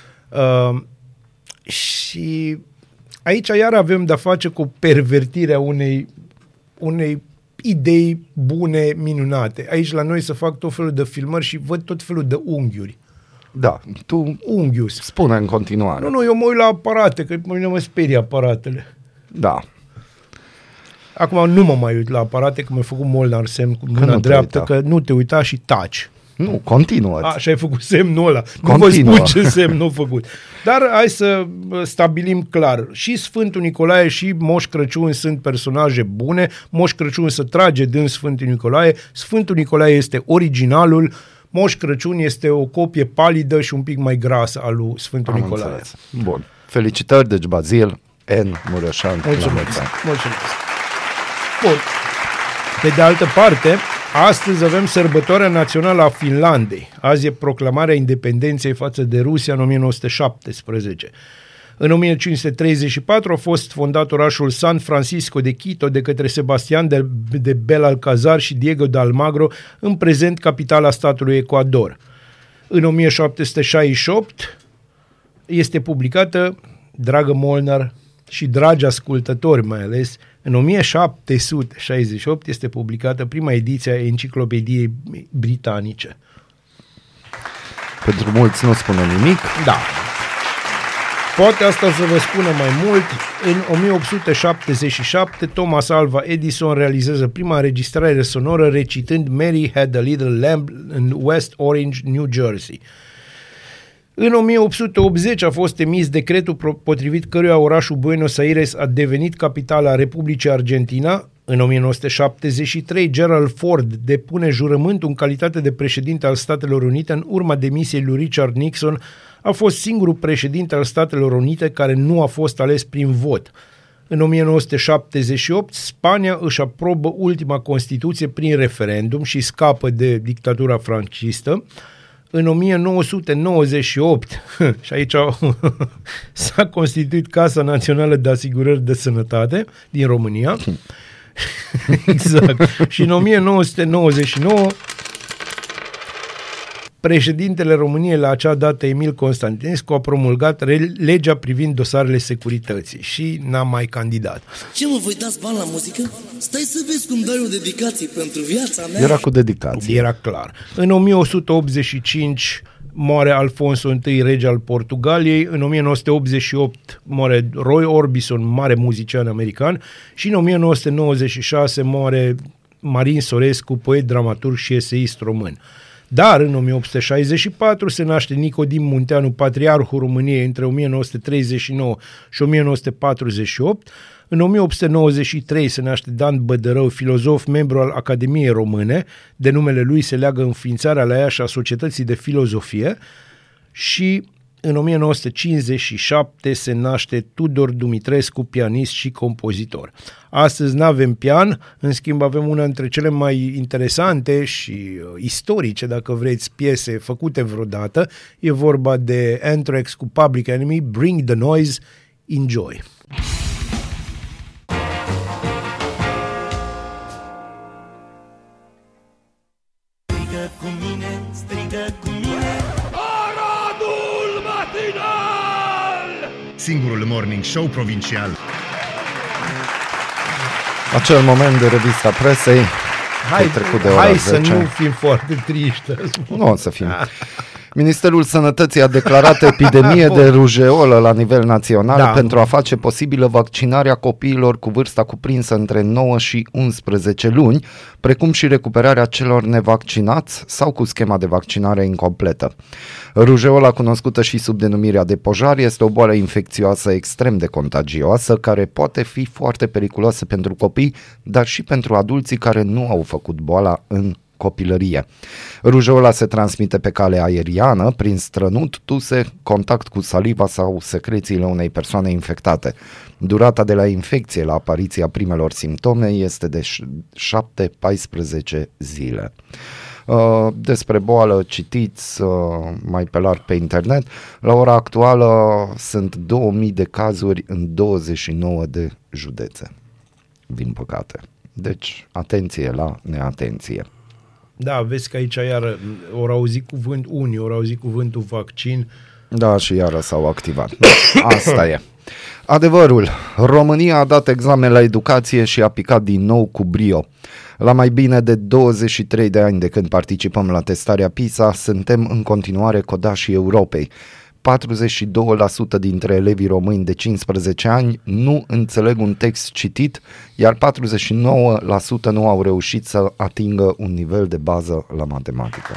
Și aici iar avem de-a face cu pervertirea unei idei bune, minunate. Aici la noi se fac tot felul de filmări și văd tot felul de unghiuri. Da, tu unghius. Spune în continuare. Nu, eu mă uit la aparate, că mă mă sperie aparatele. Da. Acum nu mă mai uit la aparate, că mi-a făcut Molnar semn cu mâna dreaptă, că nu te uita și taci. Nu, continuă. Și ai făcut semnul ăla. Continuă. Nu vă spun ce semn nu făcut. Dar hai să stabilim clar. Și Sfântul Nicolae și Moș Crăciun sunt personaje bune. Moș Crăciun se trage din Sfântul Nicolae. Sfântul Nicolae este originalul. Moș Crăciun este o copie palidă și un pic mai grasă al lui Sfântul Nicolae. Înțeles. Bun. Felicitări, deci Bazil N. Mureșan. Mulțumesc. Bun. Pe de altă parte, astăzi avem sărbătoarea națională a Finlandei. Azi e proclamarea independenței față de Rusia în 1917. În 1534 a fost fondat orașul San Francisco de Quito de către Sebastián de Belalcazar și Diego de Almagro, în prezent capitala statului Ecuador. În 1768 este publicată, dragă Molnar și dragi ascultători mai ales, în 1768 este publicată prima ediție a Enciclopediei Britanice. Pentru mulți nu spune nimic. Da. Poate asta să vă spună mai mult. În 1877, Thomas Alva Edison realizează prima înregistrare sonoră recitând Mary Had a Little Lamb în West Orange, New Jersey. În 1880 a fost emis decretul potrivit căruia orașul Buenos Aires a devenit capitala Republicii Argentina. În 1973, Gerald Ford depune jurământul în calitate de președinte al Statelor Unite în urma demisiei lui Richard Nixon. A fost singurul președinte al Statelor Unite care nu a fost ales prin vot. În 1978, Spania își aprobă ultima Constituție prin referendum și scapă de dictatura francistă. În 1998, și aici s-a constituit Casa Națională de Asigurări de Sănătate din România. Exact. Și în 1999, președintele României la acea dată, Emil Constantinescu, a promulgat legea privind dosarele securității și n-a mai candidat. Ce mă, voi dați bani la muzică? Stai să vezi cum dai o dedicație pentru viața mea. Era cu dedicație. Era clar. În 1185 moare Alfonso I, rege al Portugaliei. În 1988 moare Roy Orbison, mare muzician american. Și în 1996 moare Marin Sorescu, poet, dramaturg și eseist român. Dar în 1864 se naște Nicodim Munteanu, patriarhul României între 1939 și 1948. În 1893 se naște Dan Bădărău, filozof, membru al Academiei Române. De numele lui se leagă înființarea la Iași a Societății de Filozofie. Și în 1957 se naște Tudor Dumitrescu, pianist și compozitor. Astăzi n-avem pian, în schimb avem una dintre cele mai interesante și istorice, dacă vreți, piese făcute vreodată. E vorba de Anthrax cu Public Enemy, Bring the Noise, Enjoy. Strigă cu mine, strigă cu mine. Aradul matinal! Singurul morning show provincial. Acel moment de revista presei. Hai să nu fim foarte triști. Nu o să fim. Ministerul Sănătății a declarat epidemie de rujeolă la nivel național pentru a face posibilă vaccinarea copiilor cu vârsta cuprinsă între 9 și 11 luni, precum și recuperarea celor nevaccinați sau cu schema de vaccinare incompletă. Rujeola, cunoscută și sub denumirea de pojar, este o boală infecțioasă extrem de contagioasă care poate fi foarte periculoasă pentru copii, dar și pentru adulții care nu au făcut boala în copilărie. Rujeola se transmite pe cale aeriană, prin strănut, tuse, contact cu saliva sau secrețiile unei persoane infectate. Durata de la infecție la apariția primelor simptome este de 7-14 zile. Despre boală citiți mai pe larg pe internet. La ora actuală sunt 2000 de cazuri în 29 de județe, din păcate. Deci, atenție la neatenție. Da, vezi că aici iară unii ori auzit cuvântul vaccin. Da, și iară s-au activat. Asta e. Adevărul, România a dat examen la educație și a picat din nou cu brio. La mai bine de 23 de ani de când participăm la testarea PISA, suntem în continuare codașii Europei. 42% dintre elevii români de 15 ani nu înțeleg un text citit, iar 49% nu au reușit să atingă un nivel de bază la matematică.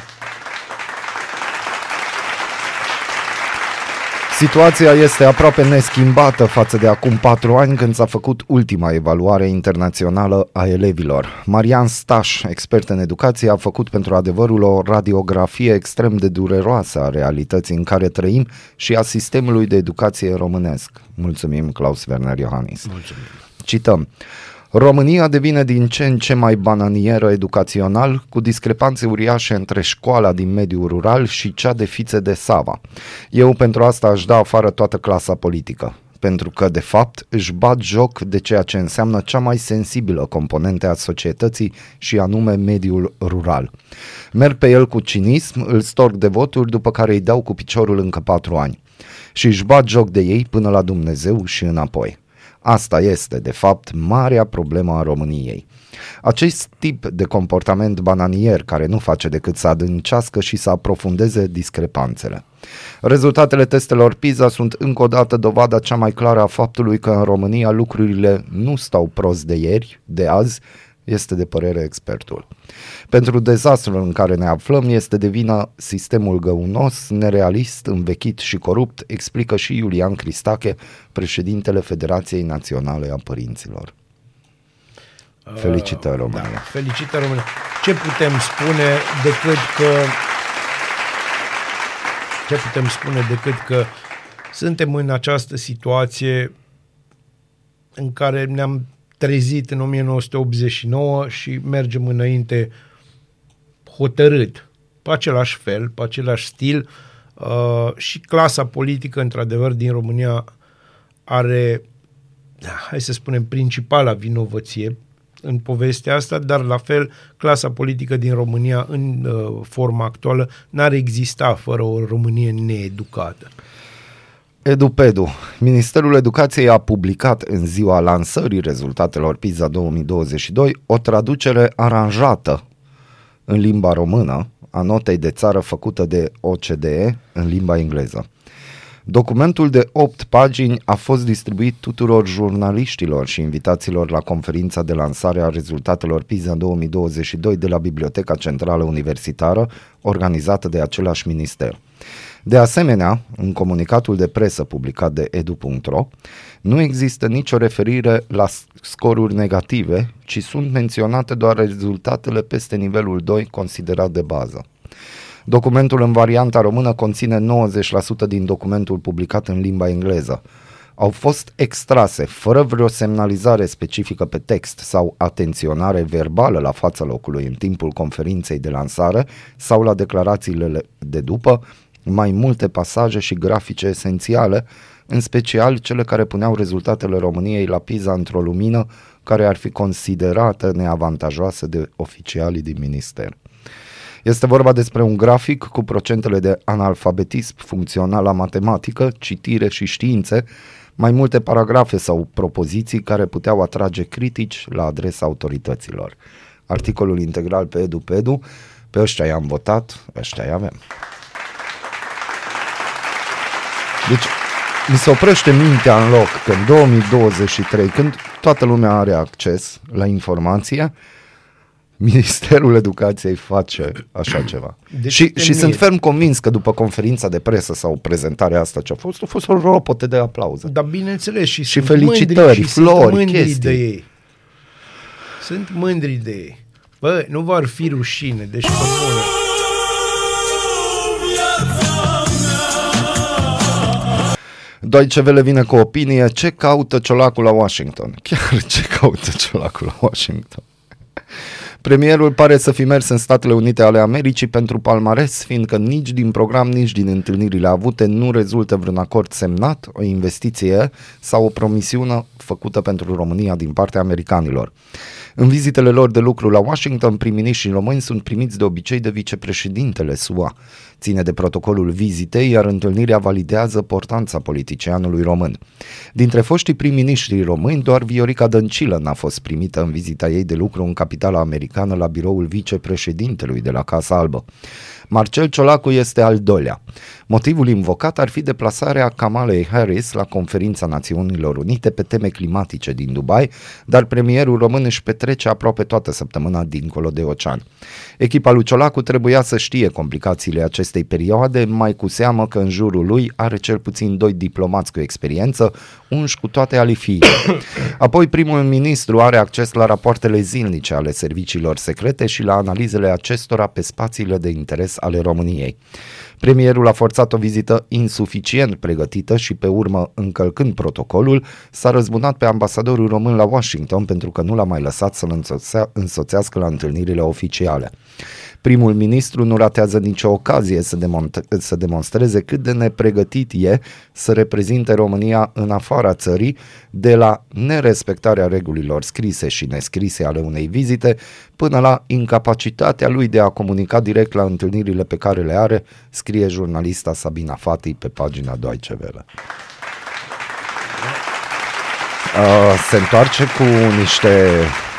Situația este aproape neschimbată față de acum 4 ani, când s-a făcut ultima evaluare internațională a elevilor. Marian Staș, expert în educație, a făcut pentru Adevărul o radiografie extrem de dureroasă a realității în care trăim și a sistemului de educație românesc. Mulțumim, Klaus Werner Iohannis. Mulțumim. Cităm. România devine din ce în ce mai bananieră educațional, cu discrepanțe uriașe între școala din mediul rural și cea de fițe de Sava. Eu pentru asta aș da afară toată clasa politică, pentru că, de fapt, își bat joc de ceea ce înseamnă cea mai sensibilă componentă a societății și anume mediul rural. Merg pe el cu cinism, îl storc de voturi, după care îi dau cu piciorul încă 4 ani. Și își bat joc de ei până la Dumnezeu și înapoi. Asta este, de fapt, marea problemă a României. Acest tip de comportament bananier care nu face decât să adâncească și să aprofundeze discrepanțele. Rezultatele testelor PISA sunt încă o dată dovada cea mai clară a faptului că în România lucrurile nu stau prost de ieri, de azi, este de părere expertul. Pentru dezastrul în care ne aflăm este de vină sistemul găunos, nerealist, învechit și corupt, explică și Iulian Cristache, președintele Federației Naționale a Părinților. Felicitări, România! Da, felicitări, România! Ce putem spune decât că suntem în această situație în care ne-am trezit în 1989 și mergem înainte hotărât, pe același fel, pe același stil, și clasa politică, într-adevăr, din România are, hai să spunem, principala vinovăție în povestea asta, dar la fel clasa politică din România în forma actuală n-ar exista fără o Românie needucată. EduPedu. Ministerul Educației a publicat în ziua lansării rezultatelor PISA 2022 o traducere aranjată în limba română a notei de țară făcută de OCDE în limba engleză. Documentul de 8 pagini a fost distribuit tuturor jurnaliștilor și invitaților la conferința de lansare a rezultatelor PISA 2022 de la Biblioteca Centrală Universitară, organizată de același minister. De asemenea, în comunicatul de presă publicat de edu.ro, nu există nicio referire la scoruri negative, ci sunt menționate doar rezultatele peste nivelul 2 considerat de bază. Documentul în varianta română conține 90% din documentul publicat în limba engleză. Au fost extrase, fără vreo semnalizare specifică pe text sau atenționare verbală la fața locului în timpul conferinței de lansare sau la declarațiile de după, mai multe pasaje și grafice esențiale, în special cele care puneau rezultatele României la PISA într-o lumină care ar fi considerată neavantajoasă de oficialii din minister. Este vorba despre un grafic cu procentele de analfabetism funcțional la matematică, citire și științe, mai multe paragrafe sau propoziții care puteau atrage critici la adresa autorităților. Articolul integral pe EduPedu, pe ăștia i-am votat, ăștia i-avem. Deci, mi se oprește mintea în loc că în 2023, când toată lumea are acces la informație, Ministerul Educației face așa ceva. Și sunt ferm convins că după conferința de presă sau prezentarea asta ce a fost o ropote de aplauze. Dar bineînțeles și felicitări, flori, chestii. Sunt mândri de ei. Bă, nu vor fi rușine, deci comune. Deutsche Welle vine cu opinie, ce caută ciolacul la Washington? Chiar ce caută ciolacul la Washington? Premierul pare să fi mers în Statele Unite ale Americii pentru palmares, fiindcă nici din program, nici din întâlnirile avute nu rezultă vreun acord semnat, o investiție sau o promisiune făcută pentru România din partea americanilor. În vizitele lor de lucru la Washington, prim-miniștrii români sunt primiți de obicei de vicepreședintele SUA. Ține de protocolul vizitei, iar întâlnirea validează portanța politicianului român. Dintre foștii prim-miniștri români, doar Viorica Dăncilă n-a fost primită în vizita ei de lucru în capitala americană la biroul vicepreședintelui de la Casa Albă. Marcel Ciolacu este al doilea. Motivul invocat ar fi deplasarea Kamalei Harris la conferința Națiunilor Unite pe teme climatice din Dubai, dar premierul român își petrece aproape toată săptămâna dincolo de ocean. Echipa lui Ciolacu trebuia să știe complicațiile acestei perioade, mai cu seamă că în jurul lui are cel puțin 2 diplomați cu experiență, unși cu toate alifiile. Apoi primul ministru are acces la rapoartele zilnice ale serviciilor secrete și la analizele acestora pe spațiile de interes ale României. Premierul a forțat o vizită insuficient pregătită și pe urmă, încălcând protocolul, s-a răzbunat pe ambasadorul român la Washington pentru că nu l-a mai lăsat să-l însoțească la întâlnirile oficiale. Primul ministru nu ratează nicio ocazie să demonstreze cât de nepregătit e să reprezinte România în afara țării, de la nerespectarea regulilor scrise și nescrise ale unei vizite, până la incapacitatea lui de a comunica direct la întâlnirile pe care le are, scrie jurnalista Sabina Fati pe pagina Deutsche Welle. Se întoarce cu niște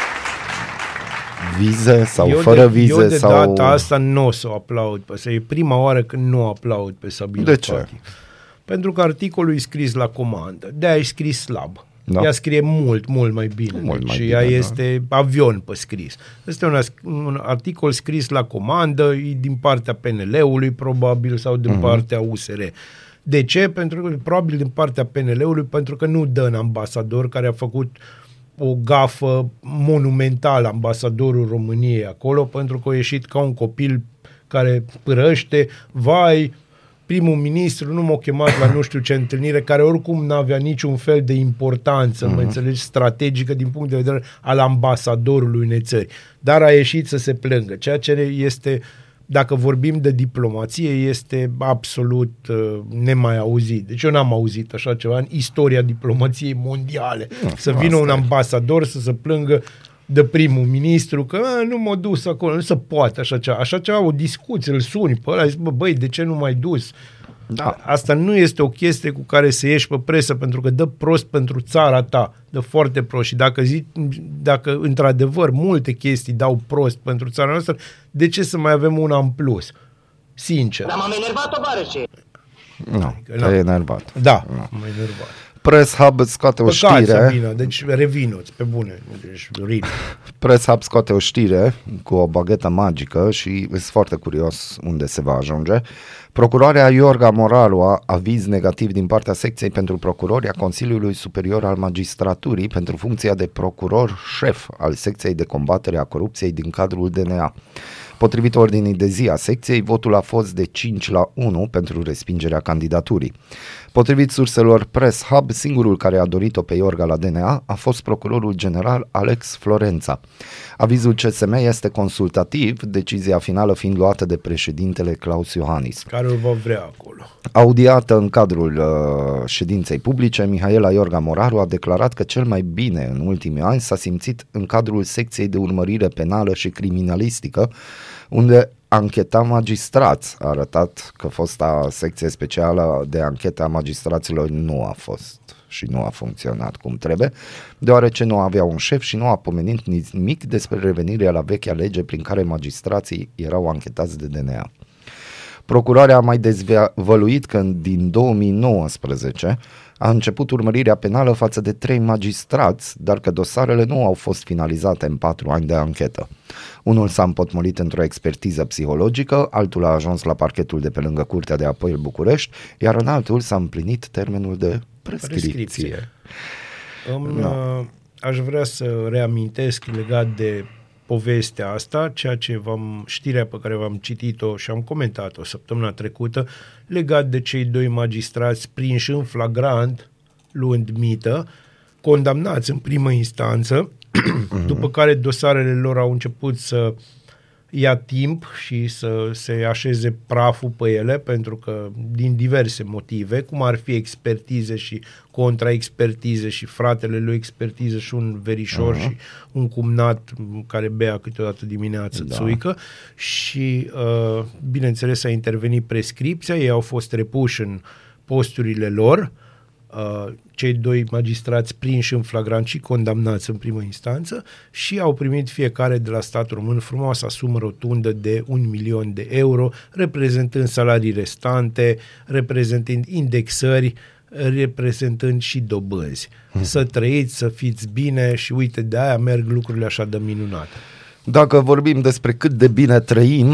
vize sau fără vize? Eu de sau... data asta nu o să o aplaud. E prima oară când nu o aplaud pe Sabina De ce? Patic. Pentru că articolul e scris la comandă. De-aia e scris slab. Da. Ea scrie mult mai bine. Mult mai și bine, ea da. este avion pe scris. Este un articol scris la comandă, e din partea PNL-ului probabil sau din partea USR. De ce? Pentru că probabil din partea PNL-ului, pentru că nu dă în ambasador care a făcut o gafă monumentală, ambasadorul României acolo, pentru că a ieșit ca un copil care părăște, vai, primul ministru nu m-a chemat la nu știu ce întâlnire, care oricum n-avea niciun fel de importanță, mă înțelegi, strategică din punct de vedere al ambasadorului unei țări. Dar a ieșit să se plângă, ceea ce este, dacă vorbim de diplomație, este absolut nemai auzit. Deci eu n-am auzit așa ceva în istoria diplomației mondiale. Să vină un ambasador să se plângă de primul ministru că nu m-a dus acolo, nu se poate așa ceva. Așa ceva, o discuție, îl suni pe ăla, zic, băi, de ce nu m-ai dus? Da. Asta nu este o chestie cu care să ieși pe presă, pentru că dă prost pentru țara ta, dă foarte prost. Și dacă într-adevăr multe chestii dau prost pentru țara noastră, de ce să mai avem una în plus? Sincer. Dar m-am enervat, tovarășe. Nu, e enervat. Da, m-am enervat. Press Hub scoate o știre. Sabina, deci revinuți, pe bune. Deci, Press Hub scoate o știre cu o baghetă magică și sunt foarte curios unde se va ajunge. Procuroarea Iorga Moraru, aviz negativ din partea secției pentru procurori a Consiliului Superior al Magistraturii pentru funcția de procuror șef al secției de combatere a corupției din cadrul DNA. Potrivit ordinii de zi a secției, votul a fost de 5-1 pentru respingerea candidaturii. Potrivit surselor Press Hub, singurul care a dorit-o pe Iorga la DNA a fost procurorul general Alex Florența. Avizul CSM este consultativ, decizia finală fiind luată de președintele Claus Iohannis. Care îl va vrea acolo. Audiată în cadrul ședinței publice, Mihaela Iorga Moraru a declarat că cel mai bine în ultimii ani s-a simțit în cadrul secției de urmărire penală și criminalistică, unde ancheta magistrați. A arătat că fosta secție specială de anchetă a magistraților nu a fost și nu a funcționat cum trebuie, deoarece nu avea un șef și nu a pomenit nimic despre revenirea la vechea lege prin care magistrații erau anchetați de DNA. Procurarea a mai dezvăluit că din 2019 a început urmărirea penală față de 3 magistrați, dar că dosarele nu au fost finalizate în 4 ani de anchetă. Unul s-a împotmolit într-o expertiză psihologică, altul a ajuns la parchetul de pe lângă Curtea de Apel București, iar în altul s-a împlinit termenul de prescripție. Aș vrea să reamintesc legat de povestea asta, știrea pe care v-am citit-o și am comentat-o săptămâna trecută, legat de cei 2 magistrați prinși în flagrant, luând mită, condamnați în primă instanță, după care dosarele lor au început să ia timp și să se așeze praful pe ele, pentru că din diverse motive, cum ar fi expertize și contraexpertize și fratele lui expertiză și un verișor și un cumnat care bea câteodată dimineață țuică și bineînțeles a intervenit prescripția, ei au fost repuși în posturile lor, cei 2 magistrați prinși în flagrant și condamnați în primă instanță și au primit fiecare de la statul român frumoasa sumă rotundă de 1.000.000 de euro, reprezentând salarii restante, reprezentând indexări, reprezentând și dobânzi. Să trăiți, să fiți bine și uite, de aia merg lucrurile așa de minunate. Dacă vorbim despre cât de bine trăim,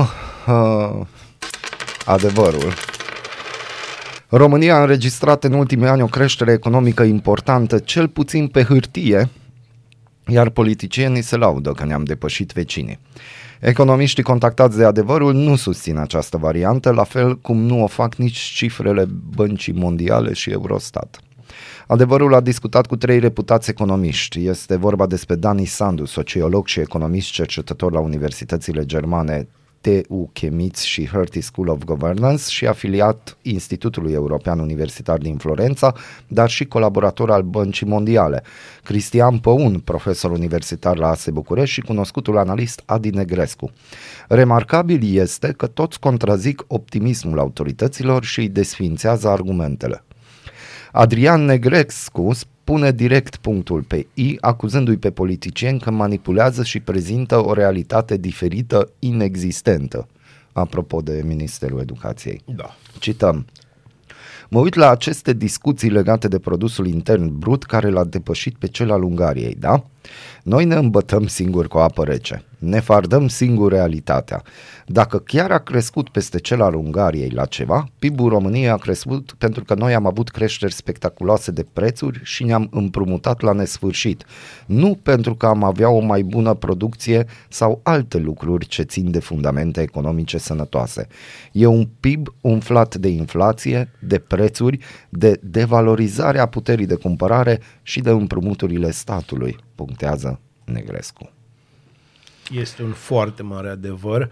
adevărul, România a înregistrat în ultimii ani o creștere economică importantă, cel puțin pe hârtie, iar politicienii se laudă că ne-am depășit vecinii. Economiștii contactați de Adevărul nu susțin această variantă, la fel cum nu o fac nici cifrele Băncii Mondiale și Eurostat. Adevărul a discutat cu 3 reputați economiști. Este vorba despre Dani Sandu, sociolog și economist cercetător la universitățile germane TU Chemnitz și Hertie School of Governance și afiliat Institutului European Universitar din Florența, dar și colaborator al Băncii Mondiale. Cristian Păun, profesor universitar la ASE București și cunoscutul analist Adi Negrescu. Remarcabil este că toți contrazic optimismul autorităților și îi desființează argumentele. Adrian Negrescu pune direct punctul pe I, acuzându-i pe politicieni că manipulează și prezintă o realitate diferită, inexistentă. Apropo de Ministerul Educației. Da. Cităm. Mă uit la aceste discuții legate de produsul intern brut care l-a depășit pe cel al Ungariei, da? Noi ne îmbătăm singuri cu apă rece, ne fardăm singur realitatea. Dacă chiar a crescut peste cel al Ungariei la ceva, PIB-ul României a crescut pentru că noi am avut creșteri spectaculoase de prețuri și ne-am împrumutat la nesfârșit, nu pentru că am avea o mai bună producție sau alte lucruri ce țin de fundamente economice sănătoase. E un PIB umflat de inflație, de prețuri, de devalorizarea puterii de cumpărare și de împrumuturile statului, punctează Negrescu. Este un foarte mare adevăr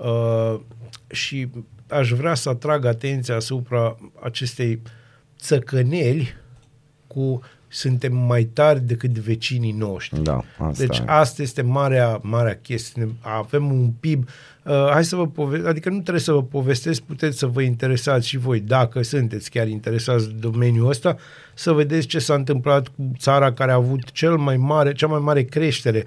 și aș vrea să atrag atenția asupra acestei țăcăneli cu suntem mai tari decât vecinii noștri. Da, deci asta este marea chestie. Avem un PIB. Hai să vă povestesc, adică nu trebuie să vă povestesc, puteți să vă interesați și voi, dacă sunteți chiar interesați de domeniul ăsta, să vedeți ce s-a întâmplat cu țara care a avut cea mai mare creștere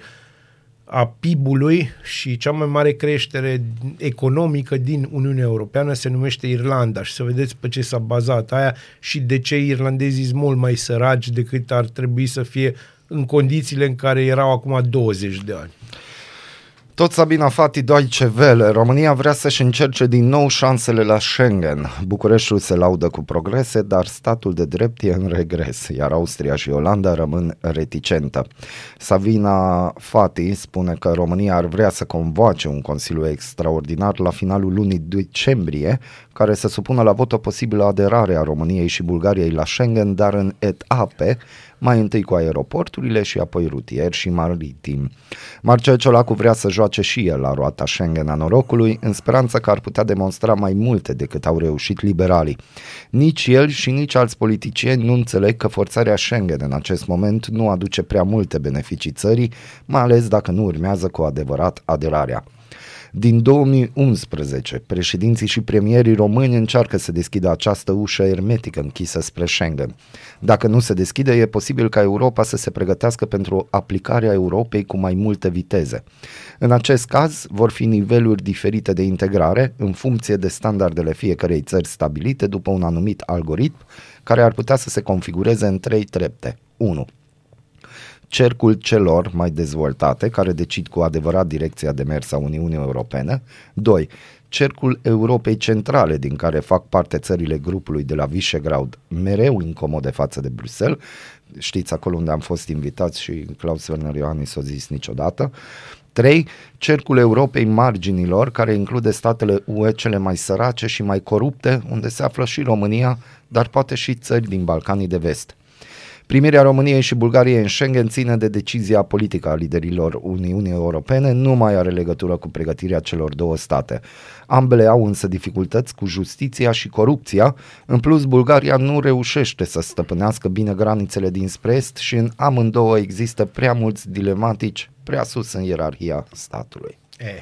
a PIB-ului și cea mai mare creștere economică din Uniunea Europeană, se numește Irlanda, și să vedeți pe ce s-a bazat aia și de ce irlandezii sunt mult mai săraci decât ar trebui să fie în condițiile în care erau acum 20 de ani. Tot Sabina Fati, Deutsche Welle. România vrea să-și încerce din nou șansele la Schengen. Bucureștiul se laudă cu progrese, dar statul de drept e în regres, iar Austria și Olanda rămân reticentă. Sabina Fati spune că România ar vrea să convoace un consiliu extraordinar la finalul lunii decembrie, care să supună la vot o posibilă aderare a României și Bulgariei la Schengen, dar în etape, mai întâi cu aeroporturile și apoi rutier și maritim. Marcel Ciolacu vrea să joace și el la roata Schengen a norocului, în speranța că ar putea demonstra mai multe decât au reușit liberalii. Nici el și nici alți politicieni nu înțeleg că forțarea Schengen în acest moment nu aduce prea multe beneficii țării, mai ales dacă nu urmează cu adevărat aderarea. Din 2011, președinții și premierii români încearcă să deschidă această ușă ermetică închisă spre Schengen. Dacă nu se deschide, e posibil ca Europa să se pregătească pentru aplicarea Europei cu mai multe viteze. În acest caz, vor fi niveluri diferite de integrare în funcție de standardele fiecărei țări stabilite după un anumit algoritm care ar putea să se configureze în 3 trepte. 1. Cercul celor mai dezvoltate, care decid cu adevărat direcția de mers a Uniunii Europene. 2. Cercul Europei Centrale, din care fac parte țările grupului de la Visegrad, mereu incomode față de Bruxelles. Știți, acolo unde am fost invitați și Klaus Werner Iohannis a zis niciodată. 3. Cercul Europei Marginilor, care include statele UE cele mai sărace și mai corupte, unde se află și România, dar poate și țări din Balcanii de Vest. Primirea României și Bulgariei în Schengen ține de decizia politică a liderilor Uniunii Europene, nu mai are legătură cu pregătirea celor două state. Ambele au însă dificultăți cu justiția și corupția, în plus Bulgaria nu reușește să stăpânească bine granițele dinspre est și în amândouă există prea mulți dilematici prea sus în ierarhia statului.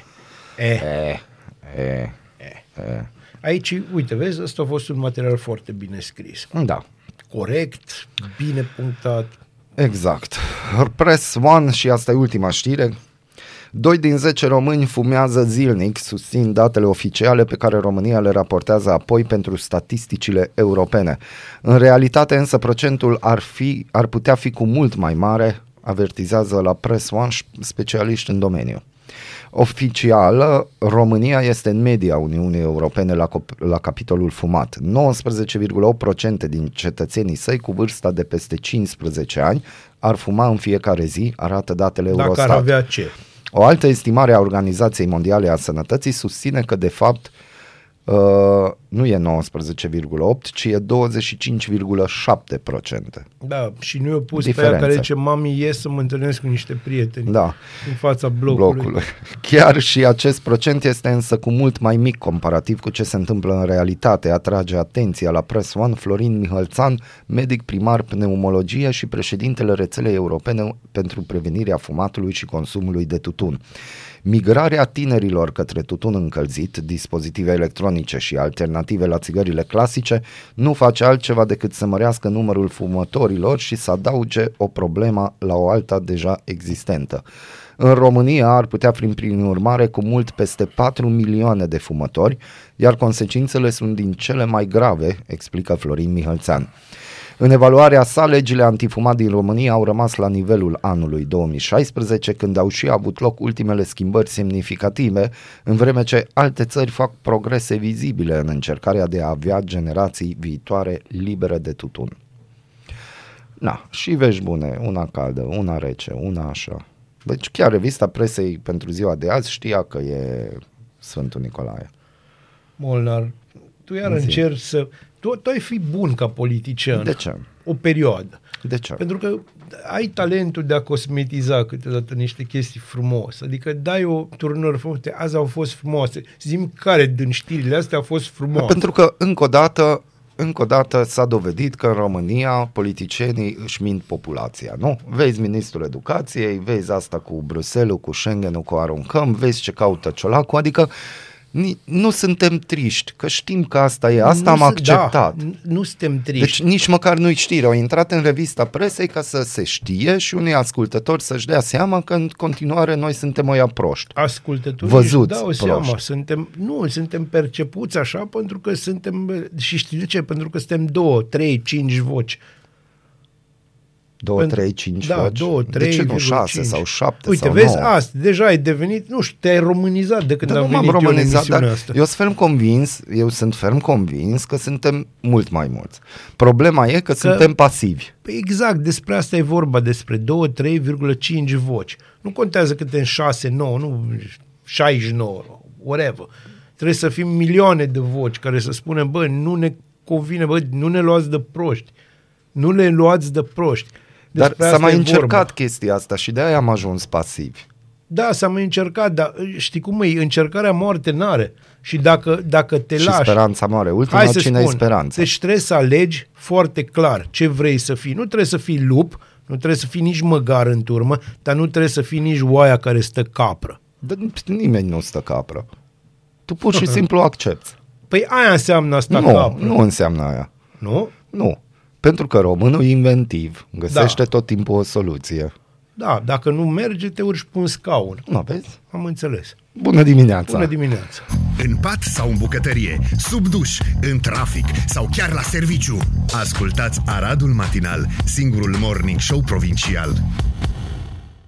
Aici, uite, vezi, ăsta a fost un material foarte bine scris. Da. Corect, bine punctat. Exact. Press One, și asta e ultima știre. 2 din 10 români fumează zilnic, susțin datele oficiale pe care România le raportează apoi pentru statisticile europene. În realitate însă procentul ar putea fi cu mult mai mare, avertizează la Press One specialiști în domeniu. Oficial, România este în media Uniunii Europene la capitolul fumat. 19,8% din cetățenii săi cu vârsta de peste 15 ani ar fuma în fiecare zi, arată datele Eurostat. Dacă ar avea ce? O altă estimare a Organizației Mondiale a Sănătății susține că de fapt nu e 19,8, ci e 25,7%. Da, și nu i-o pus pe aia care zice, mami, ies să mă întâlnesc cu niște prieteni în fața blocului. Chiar și acest procent este însă cu mult mai mic comparativ cu ce se întâmplă în realitate, atrage atenția la Press One Florin Mihălțan, medic primar pneumologie și președintele rețelei europene pentru prevenirea fumatului și consumului de tutun. Migrarea tinerilor către tutun încălzit, dispozitive electronice și alternative la țigările clasice nu face altceva decât să mărească numărul fumătorilor și să adauge o problemă la o alta deja existentă. În România ar putea fi prin urmare cu mult peste 4 milioane de fumători, iar consecințele sunt din cele mai grave, explică Florin Mihălțean. În evaluarea sa, legile antifumat din România au rămas la nivelul anului 2016, când au și avut loc ultimele schimbări semnificative, în vreme ce alte țări fac progrese vizibile în încercarea de a avea generații viitoare libere de tutun. Na, și vești bune, una caldă, una rece, una așa. Deci chiar revista presei pentru ziua de azi știa că e Sfântul Nicolae. Molnar, tu iar încerci să... Tu ai fi bun ca politician. De ce? O perioadă. De ce? Pentru că ai talentul de a cosmetiza câteodată niște chestii frumoase. Adică dai o turnări frumoase. Azi au fost frumoase. Zi-mi care din știrile astea au fost frumoase. Pentru că încă o dată s-a dovedit că în România politicienii își mint populația, nu? Vezi ministrul educației, vezi asta cu Bruxelles-ul, cu Schengen-ul, cu aruncăm, vezi ce caută Ciolacul, adică nu suntem triști, că știm că asta e, asta am acceptat. Da, nu suntem triști. Deci nici măcar nu-i știri, au intrat în revista presei ca să se știe și unii ascultători să-și dea seama că în continuare noi suntem ăia proști. Ascultătorii își dau seama, suntem percepuți așa pentru că suntem, și știi de ce? Pentru că suntem 2, 3, 5 voci. 2, 3, 5 voci? 2, 3, de ce nu 6 sau 7 Uite, sau 9? vezi, asta, deja ai devenit, nu știu, te-ai românizat de când am venit eu în emisiunea asta. Eu sunt ferm convins că suntem mult mai mulți. Problema e că suntem pasivi. Exact, despre asta e vorba, despre 2, 3,5 voci. Nu contează câte în 6, 9, nu 69, whatever. Trebuie să fim milioane de voci care să spunem, bă, nu ne convine, bă, nu ne luați de proști. Nu le luați de proști. Dar s-a mai încercat chestia asta și de-aia am ajuns pasivi. Da, s-a mai încercat, dar știi cum e? Încercarea moarte n-are. Și dacă te lași... Și speranța moare. Ultima, cine-i speranța? Deci trebuie să alegi foarte clar ce vrei să fii. Nu trebuie să fii lup, nu trebuie să fii nici măgar în turmă, dar nu trebuie să fii nici oaia care stă capră. Dar nimeni nu stă capră. Tu pur și simplu accepti. Păi aia înseamnă asta capră. Nu înseamnă aia. Nu? Nu. Pentru că românul inventiv găsește tot timpul o soluție. Da, dacă nu merge, te urci pe un scaun. Nu vezi? Am înțeles. Bună dimineața! Bună dimineața! În pat sau în bucătărie, sub duș, în trafic sau chiar la serviciu. Ascultați Aradul Matinal, singurul morning show provincial.